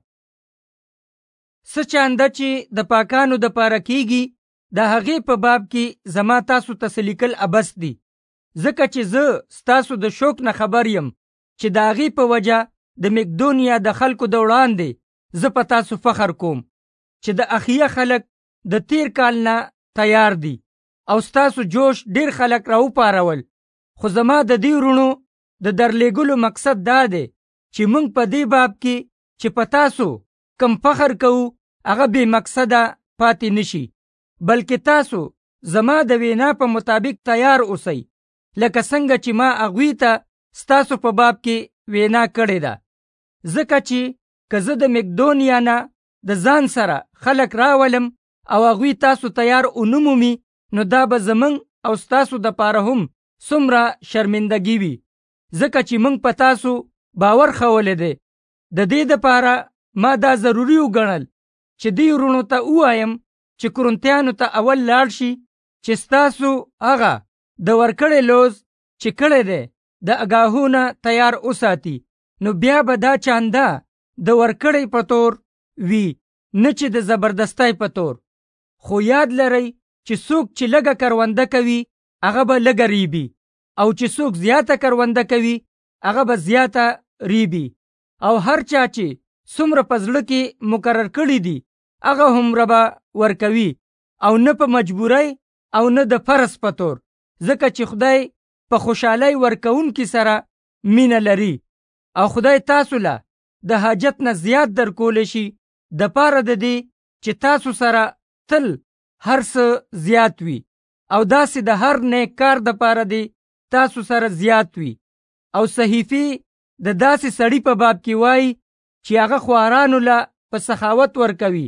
څه چانده چې د پاکانو دپاره کیږي، د هغې په باب کې زما تاسو ته څه لیکل ابس دي، ځکه چې زه ستاسو د شوق نه خبر یم چې د هغې په وجه د مقدونیا د خلکو د وړاندې زه په تاسو فخر کوم چې د اخیه خلک د تیر کال نه تیار دي او ستاسو جوش ډیر خلک راوپارول. خو زما د دې وروڼو د درلیږلو مقصد دا دی چې موږ په دې باب کې چې په تاسو کم فخر کوو هغه بې مقصده پاتې نشي، بلکې تاسو زما د وینا په مطابق تیار اوسئ، لکه څنګه چې ما هغوی ته ستاسو په باب کې وینا کړې ده. ځکه چې که زه د مقدونیا نه د ځان سره خلک راولم او هغوی تاسو تیار ونه مومي، نو دا به زمونږ او ستاسو دپاره هم څومره شرمندګي وي، ځکه چې موږ په تاسو باور ښولی دی. د دې دپاره ما دا ضروري وګڼل چې دې وروڼو ته ووایم چې کرنتیانو ته اول لاړ شي چې ستاسو هغه د ورکړې لوز چې کړی دی د اګاهونه تیار وساتي، نو بیا به دا چانده د ورکړې په تور وي، نه چې د زبردستۍ په تور. خو یاد لرئ چې څوک چې لږه کرونده کوي هغه به لږه ریبي، او چې څوک زیاته کرونده کوي هغه به زیاته ریبي. او هر چا چې څومره په زړه کې مقرر کړي دي هغه هومره به ورکوي، او نه په مجبورۍ او نه د فرض په تور، ځکه چې خدای په خوشحالۍ ورکوونکي سره مینه لري. او خدای تاسو له د حاجت نه زیات درکولی شي د پاره د دې چې تاسو سره تل هر څه زیات وي، او داسې د هر نیک کار د پاره دی تاسو سره زیات وي. او صحیفې د داسې سړي په باب کې وایي چې هغه خوارانو له په سخاوت ورکوي،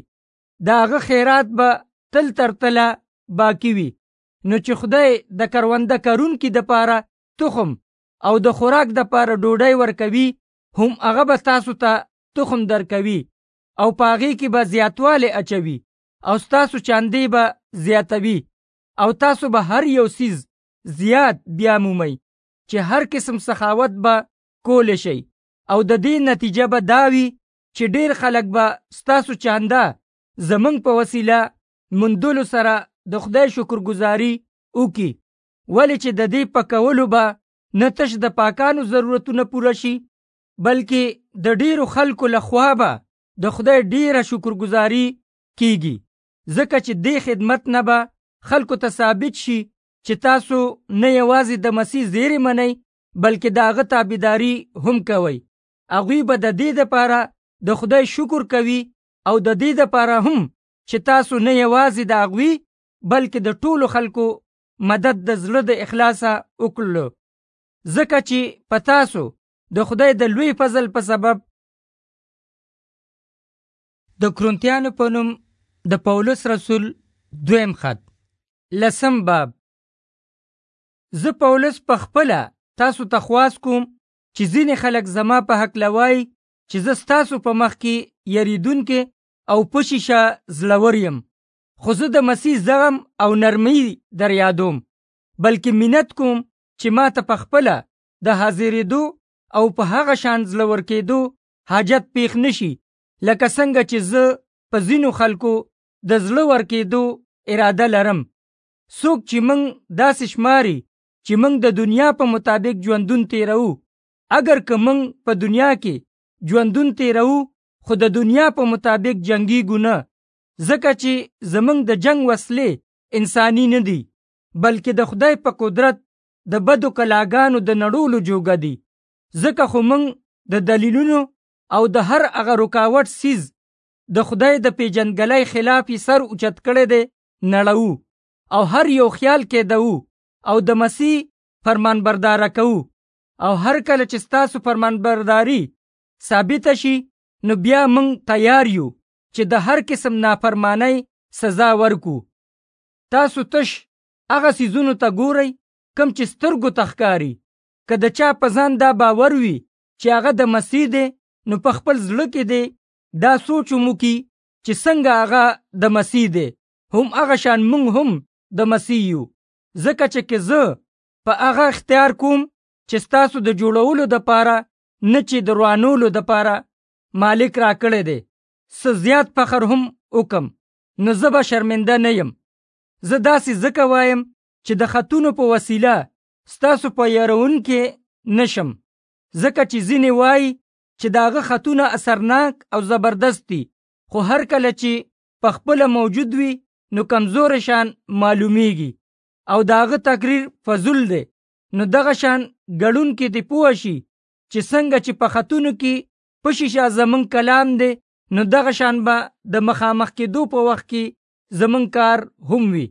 د هغه خیرات به تل تر تله باقی وي. نو چې خدای د کرونده کرونکي د پاره تخم او د خوراک د پاره ډوډۍ ورکوي، هم هغه به تاسو ته تخم درکوي او په هغې کې به زیاتوالی اچوي، او ستاسو چاندې به زیاتوي، او تاسو به هر یو څیز زیات بیا مومئ چې هر قسم سخاوت به کولی شئ. او د دې نتیجه به دا وي چې ډیر خلک به ستاسو چانده زمونږ په وسیله موندلو سره د خدای شکرګزاري وکړي، ولې چې د دې په کولو به نه تش د پاکانو ضرورتونه پوره شي، بلکې د ډیرو خلکو له خوا به د خدای ډیره شکرګزاري کیږي، ځکه چې دې خدمت نه به خلکو ته ثابت شي چې تاسو نه یوازې د مسیح زیری منئ بلکې د هغه تابعداري هم کوئ. هغوی به د دې دپاره د خدای شکر کوي او د دې دپاره هم چې تاسو نه یوازې د هغوی بلکې د ټولو خلکو مدد د زړه د اخلاصه وکړلو، ځکه چې په تاسو د خدای د لوی فضل په سبب. د کرنتیانو په نوم د پولس رسول دویم خط، لسم باب. زه پولس په خپله تاسو ته خواست کوم چې ځینې خلک زما په هکله وایي چې زه ستاسو په مخ کې یریدونکی او په شیشه زړور یم، خو زه د مسیح زغم او نرمي در یادوم، بلکې منت کوم چې ما ته په خپله د حاضرېدو او په هغه شان زړور کېدو حاجت پیښ نشي، لکه څنګه چې زه په ځینو خلکو د زړه ورکېدو اراده لرم. څوک چې موږ داسې شماري چې موږ د دنیا په مطابق ژوندون تیرو، اگر که موږ په دنیا کې ژوندون تیرو خو د دنیا په مطابق جنگیږو نه، ځکه چې زموږ د جنگ وسلې انساني نه دي بلکې د خدای په قدرت د بدو کلاګانو د نړولو جوګه دي. ځکه خو موږ د دلیلونو او د هر هغه رکاوټ سیز د خدای د پیژندګلۍ خلاف یې سر اوچت کړی دی نړوو او هر یو خیال کېدو او د مسیح فرمانبرداره کوو، او هر کله چې ستاسو فرمانبرداري ثابته شي نو بیا موږ تیار یو چې د هر قسم نافرمانی سزا ورکو. تاسو تش هغه څیزونو ته ګورئ کم چې سترګو ته ښکاري. که د چا په ځان دا باور وي چې هغه د مسیح دی نو په خپل زړه کې دی دا سوچ وکړي چې څنګه هغه د مسیح دی، هم هغه شان موږ هم د مسیح یو. ځکه چې که زه په هغه اختیار کوم چې ستاسو د جوړولو دپاره نه چې د روانولو دپاره مالک را کړی دی، څه زیات فخر هم وکم نو زه به شرمنده نه یم. زه داسې ځکه وایم چې د خطونو په وسیله ستاسو په یارونکې نشم، ځکه چې ځینې وایي چې د هغه خطونه اثرناک او زبردست دي، خو هر کله چې په خپله موجود وي نو کمزور شان معلومیږي او د هغه تقریر فضول دی. نو دغه شان ګډونکي دې پوه شي چې څنګه چې په خطونو کې په شیشه زمونږ کلام دی نو دغه شان به د مخامخ کېدو په وخت کې زمونږ کار هم وي.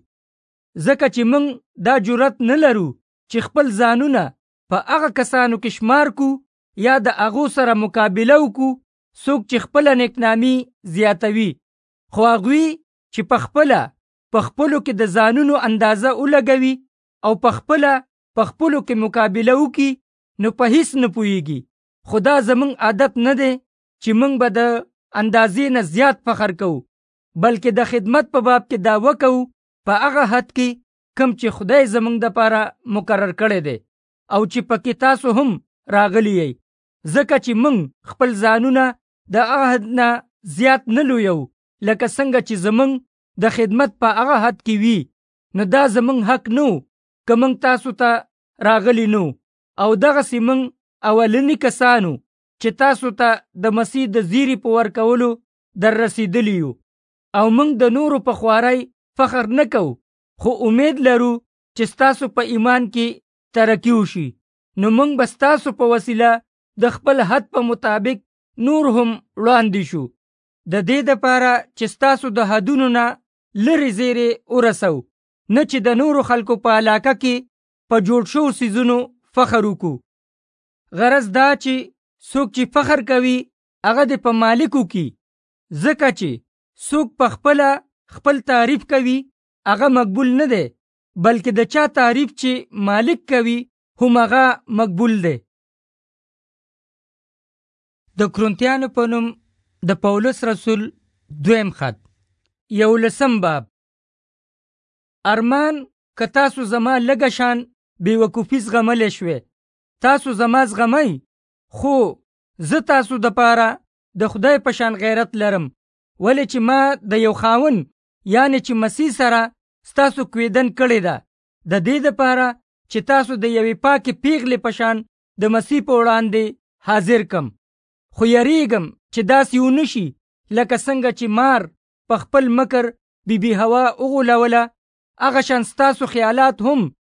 ځکه چې موږ دا جرأت نه لرو چې خپل ځانونه په هغه کسانو کې شمار کو یا د هغو سره مقابله وکړو څوک چې خپله نیکنامي زیاتوي، خو هغوی چې په خپله په خپلو کې د ځانونو اندازه ولګوي او په خپله په خپلو کې مقابله وکړي نو په هیڅ نه پوهیږي. خو دا زموږ عادت نه دی چې موږ به د اندازې نه زیات فخر کوو، بلکې د خدمت په باب کې دا وکړو په هغه حد کې کم چې خدای زموږ دپاره مقرر کړی دی او چې پکې تاسو هم راغلی یئ. ځکه چې موږ خپل ځانونه د هغه حد نه زیات نه لویو، لکه څنګه چې زموږ د خدمت په هغه حد کې وي، نو دا زموږ حق نو که موږ تاسو ته راغلی نو. او دغسې موږ اولني کسانو چې تاسو ته د مسیح د زیري په ورکولو در رسیدلی یو، او موږ د نورو په خوارۍ فخر نه کوو، خو امید لرو چې ستاسو په ایمان کې ترقي وشي، نو موږ به ستاسو په وسیله د خپل حد په مطابق نور هم وړاندې شو، د دې دپاره چې ستاسو د حدونو نه لرې زیرې ورسو، نه چې د نورو خلکو په علاقه کې په جوړ شوو څیزونو فخر وکړو. غرض دا چې څوک چې فخر کوي هغه د په مالکو کې، ځکه چې څوک په خپله خپل تعریف کوي هغه مقبول نه دی، بلکې د چا تعریف چې مالک کوي هم هغه مقبول دی. د کرنتیانو په نوم د پولس رسول دویم خط، یولسم باب. ارمان که تاسو زما لږه شان بېوقوفي زغملی شوې، تاسو زما زغمئ، خو زه تاسو دپاره د خدای په شان غیرت لرم، ولې چې ما د یو خاوند یعنې چې مسیح سره ستاسو کویدن کړې ده، د دې دپاره چې تاسو د یوې پاکې پیغلې په شان د مسیح په وړاندې حاضر کم. خو یریږم چې داسې ونه شي لکه څنګه چې مار په خپل مکر بی بی هوا وغولوله، هغه شان ستاسو خیالات هم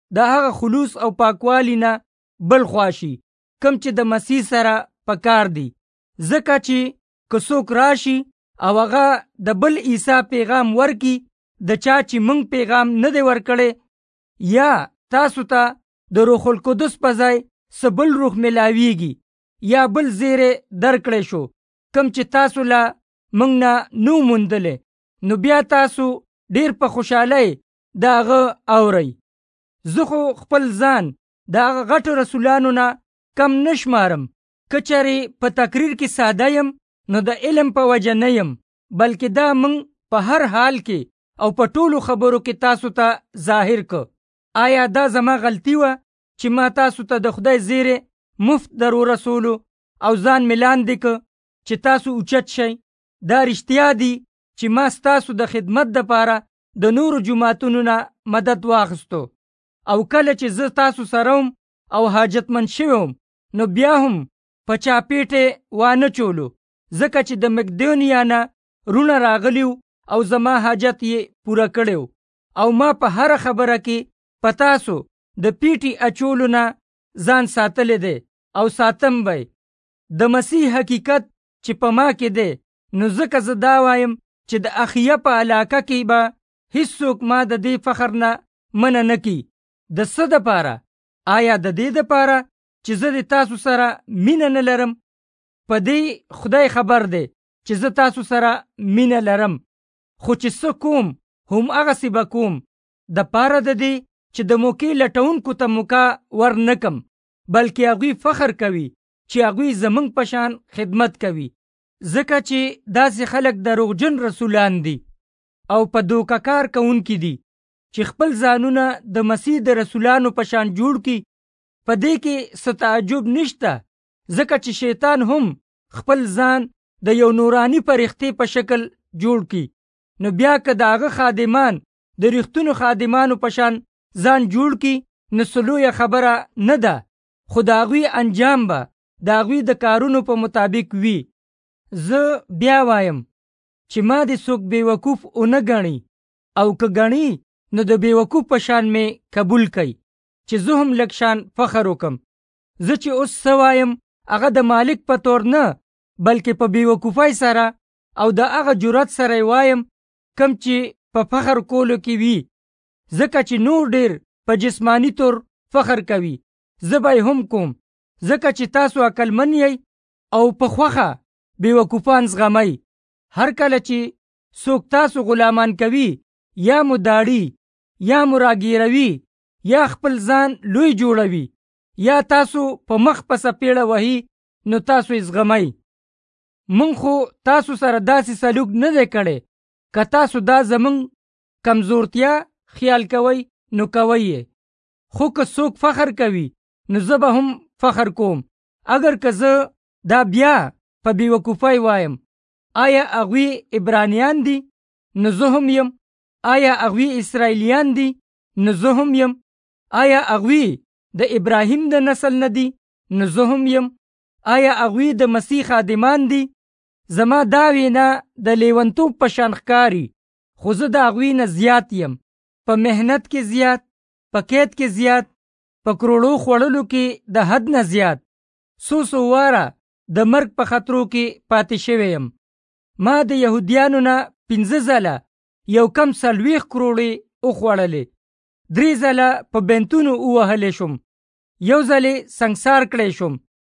د هغه خلوص او پاکوالی نه بل خواشي کم چې د مسیح سره پکار دی. ځکه چې که څوک راشي او هغه د بل عیسی پیغام ورکی د چا چې موږ پیغام نه دی ورکړی، یا تاسو ته د روح القدس په ځای څه بل روح ملاویږي یا بل زیری درکړی شو کم چې تاسو لا موږ نه نو موندلی، نو بیا تاسو ډیر په خوشحالۍ د هغه اورئ. زه خو خپل ځان د هغه غټو رسولانو نه کم نه شمارم. که چېرې په تقریر کې ساده یم نو د علم په وجه نه یم، بلکې دا موږ په هر حال کې او په ټولو خبرو کې تاسو ته ظاهر که. آیا دا زما غلطي وه چې ما تاسو ته د خدای زیری مفت در ورسولو او ځان مې لاندې که چې تاسو اوچت شئ؟ دا رښتیا دی چې ما ستاسو د خدمت دپاره د نورو جوماتونو نه مدد واخیستو، او کله چې زه تاسو سره وم او حاجتمند شوی وم نو بیا هم په چاپېټې وانه چولو، ځکه چې د مقدونیا نه رونه راغلیو او زما حاجت یې پوره کړی، او ما په هره خبره کې په تاسو د پیټي اچولو نه ځان ساتلی دی او ساتم به. د مسیح حقیقت چې په ما کې دی، نو ځکه زه دا وایم چې د اخیه په علاقه کې به هیڅوک ما د دې فخر نه منع نه کي. د څه دپاره؟ آیا د دې دپاره چې زه د تاسو سره مینه نه لرم؟ په دې خدای خبر دی چې زه تاسو سره مینه لرم، خو چې څه کوم هم هغسې به کوم د پاره د دې چې د موقع لټونکو ته موقع ور نه کم، بلکې هغوی فخر کوي چې هغوی زموږ په شان خدمت کوي. ځکه چې داسې خلک دروغجن رسولان دي او په دوکه کار کوونکي دي چې خپل ځانونه د مسیح د رسولانو په شان جوړ کړي. په دې کې څه تعجب نشته، ځکه چې شیطان هم خپل ځان د یو نوراني فرښتې په شکل جوړ کړي. نو بیا که د هغه خادمان د رښتونو خادمانو په شان ځان جوړ کړي نو څه لویه خبره نه ده، خو د هغوی انجام به د هغوی د کارونو په مطابق وي. زه بیا وایم چې ما دې څوک بیوقوف ونه ګڼي، او که ګڼي نو د بیوقوف په شان مې قبول کوي چې زه هم لږ شان فخر وکم. زه چې اوس څه وایم هغه د مالک په طور نه بلکې په بیوقوفۍ سره او د هغه جرأت سره وایم کم چې په فخر کولو کې وي، ځکه چې نور ډیر په جسمانی طور فخر کوي. زه به هم کوم، ځکه چې تاسو عقلمن یې او په خوښه بیوقوفان زغمئ. هر کله چې څوک تاسو غلامان کوي یا مو داړي یا مو راګیروي یا خپل ځان لوی جوړوي یا تاسو په مخ په سپېړه وهي نو تاسو یې زغمئ. مونږ خو تاسو سره داسې سلوک نه دی کړی. که تاسو دا زمونږ کمزورتیا خیال کوئ نو کوئ یې، خو که څوک فخر کوي نو زه به هم فخر کوم. اگر که زه دا بیا په بیوقوفۍ وایم، آیا هغوی عبرانیان دي؟ نو زه هم یم. آیا هغوی اسرائیلیان دي؟ نو زه هم یم. آیا هغوی د ابراهیم د نسل نه دي؟ نو زه هم یم. آیا هغوی د مسیح خادمان دي؟ زما دا وینا د لیونتوب په شان ښکاري، خو زه د هغوی نه زیات یم. په محنت کې زیات، په قید کې زیات، په کروړو خوړلو کې د حد نه زیات. څو څو واره د مرګ په خطرو کې پاتې شوی یم. ما د یهودیانو نه پنځه ځله یو کم څلوېښت کروړې وخوړلې، درې ځله په بنتونو ووهلی شوم، یو ځلې سنګسار کړی شوم،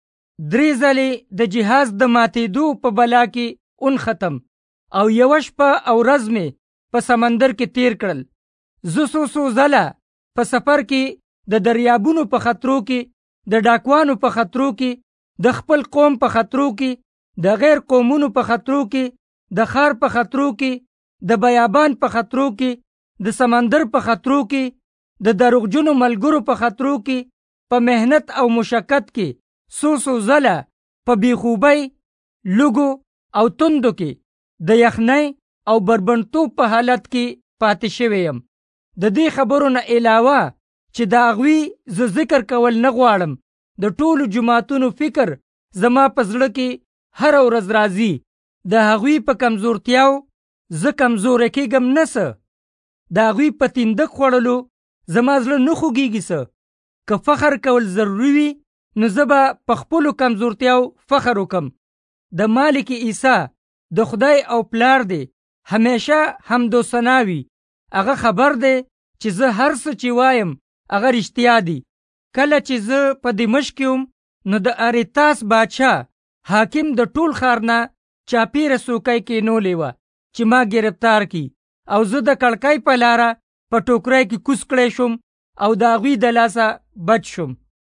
درې ځلې د جهاز د ماتېدو په بلا کې ونختم، او یوه شپه او ورځ مې په سمندر کې تیر کړل. زه څو څو ځله په سفر کې د دریابونو په خطرو کې، د ډاکوانو په خطرو کې، د خپل قوم په خطرو کې، د غیر قومونو په خطرو کې، د ښار په خطرو کې، د بیابان په خطرو کې، د سمندر په خطرو کې، د دروغجنو ملګرو په خطرو کې، په محنت او مشقت کې څو څو ځله په بېخوبۍ، لوږو او توندو کې، د یخنۍ او بربنډتوب په حالت کې پاتې شوی یم. د دې خبرو نه علاوه چې د هغوی زه ذکر کول نه غواړم، د ټولو جماعتونو فکر زما په زړه کې هره ورځ راځي. د هغوی په کمزورتیاو زه کمزوری کېږم نه څه، د هغوی په تندک خوړلو زما زړه نه خوږیږي څه. که فخر کول ضروري وي نو زه به په خپلو کمزورتیاو فخر وکم. د مالک عیسی د خدای او پلار دی همیشه حمد و ثنا وي. هغه خبر دی چې زه هر څه چې وایم هغه رښتیا دي. کله چې زه په دمشق وم نو د اریتاس بادشاه حاکم د ټول ښار نه چاپیره څوکۍ کېنولې وه چې ما گرفتار کی، او زه د کړکۍ په لاره په ټوکرۍ کې کوز کړی شوم او د هغوی د لاسه بچ شوم.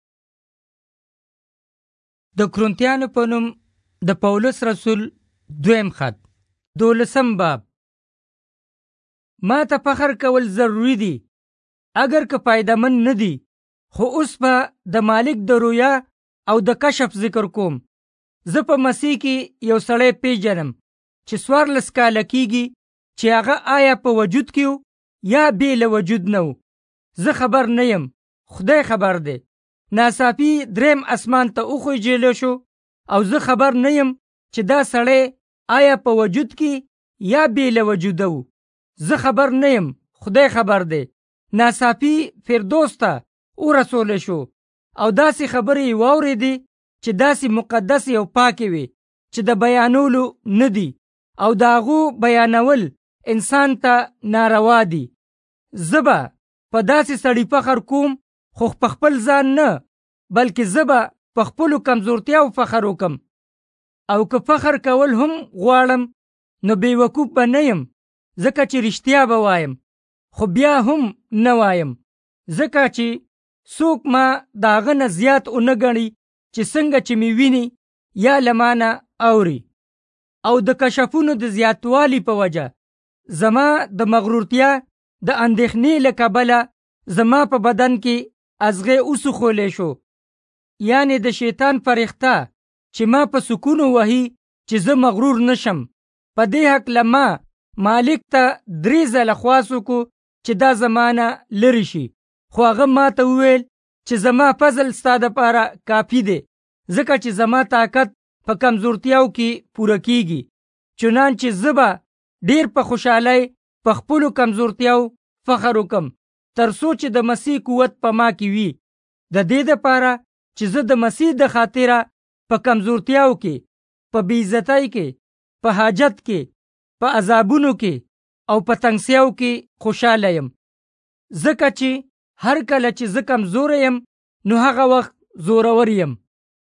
د کرنتیانو په نوم د پولس رسول دویم خط دولسم باب. ما ته فخر کول ضروری دی اگر که پایدمن نه دی، خو اوس به د مالک د رویا او د کشف ذکر کوم. زه په مسیح کې یو سړی پیژنم چې څوارلس کاله کیږي چې هغه آیا په وجود کې و یا بې له وجود نه و. زه خبر نه یم، خدای خبر دی. ناڅاپي دریم اسمان ته وخوځېدلی شو او زه خبر نه یم چې دا سړی آیا په وجود کې یا بې له وجوده و. زه خبر نه یم، خدای خبر دی. ناڅاپي فردوس ته ورسولی شو او داسې خبرې یې واورېدې چې داسې مقدس او پاکې وي چې د بیانولو نه دي، او د هغو بیانول انسان ته ناروا دي. زه به په داسې سړي فخر کوم، خو په خپل ځان نه، بلکې زه به په خپلو کمزورتیاو فخر وکم. او که فخر کول هم غواړم نو بې وقوف به نه یم، ځکه چې رښتیا به وایم، خو بیا هم نه وایم، ځکه چې څوک ما د هغه نه زیات ونه ګڼي چې څنګه چې مې ویني یا له ما نه اوري. او د کشفونو د زیاتوالي په وجه زما د مغرورتیا د اندېښنې له کبله زما په بدن کې ازغې وسوخولی شو، یعنی د شیطان فرښته چې ما په سکونو وهي چې زه مغرور نشم. په دې هکله ما مالک ته درې ځله خواست وکړو چې دا زمانه لرې شي، خو هغه ما ته وویل چې زما فضل ستا دپاره کافي دی، ځکه چې زما طاقت په کمزورتیاو کې پوره کیږي. چنانچې زه به ډیر په خوشحالۍ په خپلو کمزورتیاو فخر وکم، تر څو چې د مسیح قوت په ما کې وي. د دې دپاره چې زه د مسیح د خاطره په کمزورتیاو کې، په بېعزتۍ کې، په حاجت کې، په عذابونو کې او په تنګسیاو کې خوشحاله یم. ځکه چې هر کله چې زه کمزوری یم نو هغه وخت زورور یم.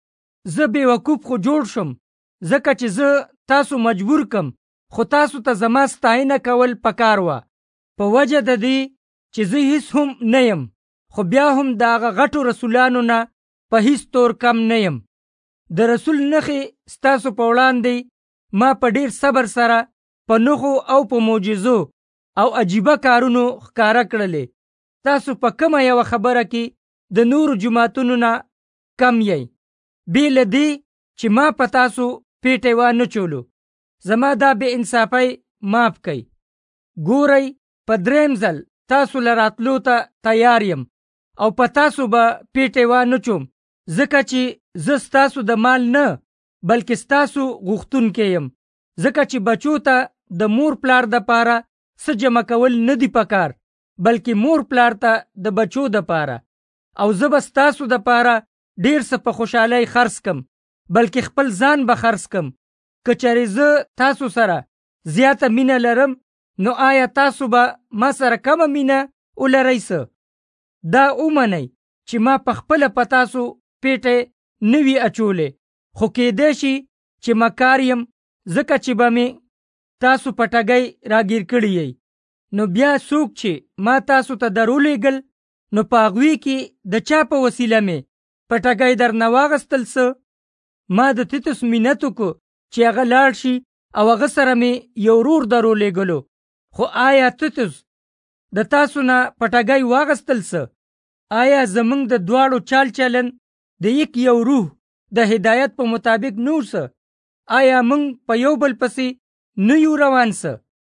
زه بې وقوف خو جوړ شم، ځکه چې زه تاسو مجبور کم، خو تاسو ته زما ستاینه کول پکار وه، په وجه د دې چې زه هیڅ هم نه یم، خو بیا هم د هغه غټو رسولانو نه په هیڅ تور کم نه یم. د رسول نښې ستاسو په وړاندې ما په ډیر صبر سره په نښو او په معجزو او عجیبه کارونو ښکاره کړلې. تاسو په کومه یوه خبره کې د نورو جماعتونو نه کم یئ، بې له دې چې ما په تاسو پیټی وانه چولو. زما دا بې انصافۍ معاف کئ. ګورئ، په دریم ځل تاسو له راتلو ته تیار یم او په تاسو به پیټی وانه چوم، ځکه چې زه ستاسو د مال نه بلکې ستاسو غوښتونکی یم. ځکه چې بچو ته د مور پلار دپاره څه جمع کول نه دي پکار، بلکې مور پلار ته د بچو دپاره. او زه به ستاسو دپاره ډیر څه په خوشحالۍ خرڅ کم، بلکې خپل ځان به خرڅ کم. که چېرې زه تاسو سره زیاته مینه لرم نو آیا تاسو به ما سره کمه مینه ولرئ څه؟ دا ومنئ چې ما په خپله په تاسو پیټی نه وي اچولی، خو کیدای شي چې مکار یم، ځکه چې به مې تاسو په ټګۍ راګیر کړي یئ. نو بیا څوک چې ما تاسو ته درولیږل نو په هغوی کې د چا په وسیله مې په ټګۍ درنه واغستل څه؟ ما د تیتوس منت وکړو چې هغه لاړ شي او هغه سره مې یو ورور درولیږلو. خو آیا تیتوس د تاسو نه په ټګۍ واغستل څه؟ آیا زموږ د دواړو چال چلن د یک یو روح د هدایت په مطابق نو څه؟ آیا موږ په یو بل پسې نه یو روان څه؟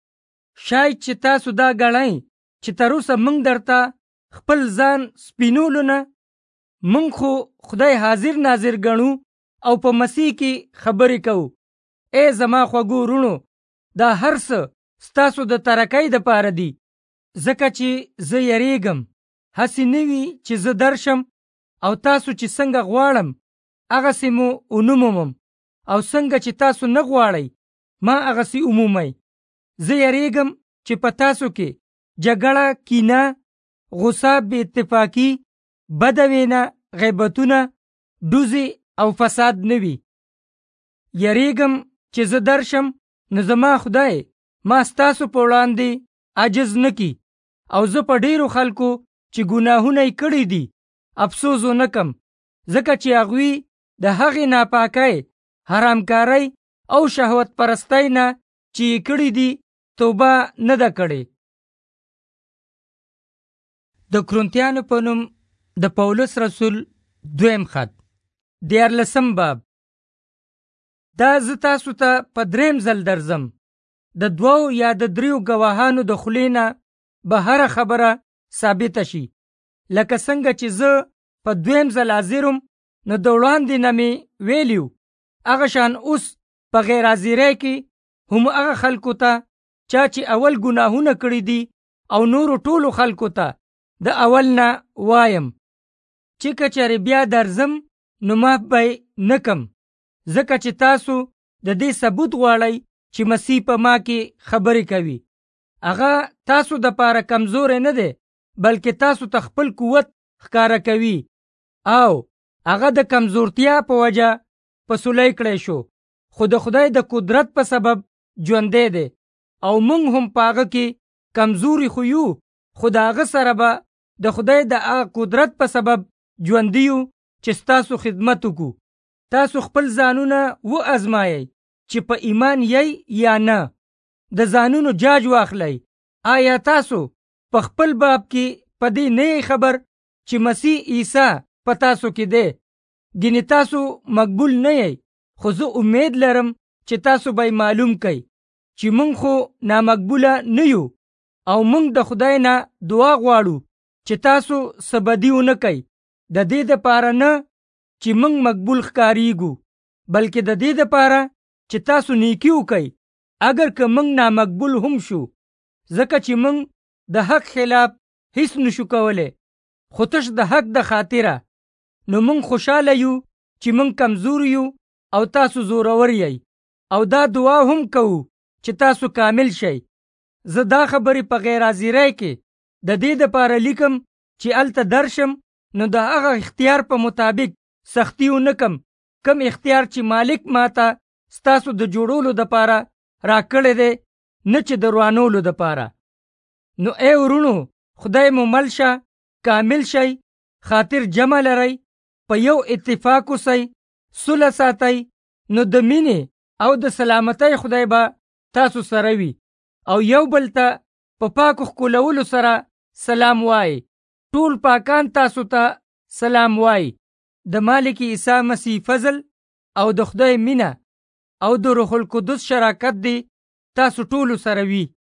شاید چې تاسو دا ګڼئ چې تر اوسه موږ درته خپل ځان سپینولو نه. موږ خو خدای حاضر ناظر ګڼو او په مسیح کې خبرې کوو. ای زما خوږو وروڼو، دا هر څه ستاسو د ترقۍ دپاره دي، ځکه چې زه یریږم هسې نه وي چې زه درشم او تاسو چې څنګه غواړم هغسې مو ونه مومم، او څنګه چې تاسو نه غواړئ ما هغسې ومومئ. زه یریږم چې په تاسو کې جګړه، کینه، غصه، بې اتفاقي، بده وینا، غیبتونه، ډوزې او فساد نه وي. یریږم چې زه درشم نو زما خدای ما ستاسو په وړاندې عجز نه کی، او زه په ډیرو خلکو چې ګناهونه یې کړي دي افسوس ونه کم، ځکه چې هغوی د هغې ناپاکۍ، حرامکارۍ او شهوت پرستۍ نه چې یې کړي دي توبه نه ده کړې. د کرنتیانو په نوم د پولس رسول دویم خط، دیارلسم باب. دا زه تاسو ته په دریم ځل درځم، د دوو یا د دریو ګواهانو د خولې نه به هره خبره ثابته شي. لکه څنګه چې زه په دویم ځل حاضرم نو د وړاندې نه مې ویلیو، هغه شان اوس په غیر حاضرۍ کې هم هغه خلکو ته چا چې اول ګناهونه کړي دي او نورو ټولو خلکو ته د اول نه وایم چې که چېرې بیا درځم نو معاف به نه کم، ځکه چې تاسو د دې ثبوت غواړئ چې مسیح په ما کې خبرې کوي. هغه تاسو د پاره کمزوری نه دی، بلکې تاسو ته خپل قوت ښکاره کوي، او هغه د کمزورتیا په وجه پسولی کړی شو، خو د خدای د قدرت په سبب ژوندی دی. او موږ هم په هغه کې کمزوري خو یو، خو د هغه سره به د خدای د هغه قدرت په سبب ژوندي یو چې ستاسو خدمت وکړو. تاسو خپل ځانونه و ازمایئ چې په ایمان یی یا نه، د ځانونو جاج واخلئ. آیا تاسو په خپل باب کې په دې نه خبر چې مسیح عیسی په تاسو کې دی؟ ګینې تاسو مقبول نه یی، خو زه امید لرم چې تاسو به معلوم کئ چې مونږ خو نامقبوله نه یو، او مونږ د خدای نه دعا غواړو چې تاسو څه بدي ونه کئ، د دې دپاره نه چې مونږ مقبول ښکاریږو، بلکې د دې دپاره چې تاسو نیکي وکئ، اگر که مونږ نامقبول هم شو، ځکه چې مونږ د حق خلاف هیڅ نشو کولی، خو تش د حق د خاطره. نو مونږ خوشحاله یو چې مونږ کمزور یو او تاسو زورور یی، او دا دعا هم کوو چې تاسو کامل شئ. زه دا خبرې په غیر حاضرۍ کې د دې دپاره لیکم چې هلته درشم نو د هغه اختیار په مطابق سختی ونه کم، کم اختیار چې مالک ماته ستاسو د جوړولو دپاره راکړی دی، نه چې د روانولو دپاره. نو ای ورونو، خدای مو مل شه، کامل شئ، خاطر جمع لرئ، په یو اتفاق اوسئ، صلح ساتئ، نو د مینې او د سلامتۍ خدای به تاسو سره وي، او یو بل ته په پاکو ښکلولو سره سلام وایي. ټول پاکان تاسو ته سلام وایي. د مالک عیسی مسیح فضل او د خدای مینه او د روح القدس شراکت دی تاسو ټولو سره وي.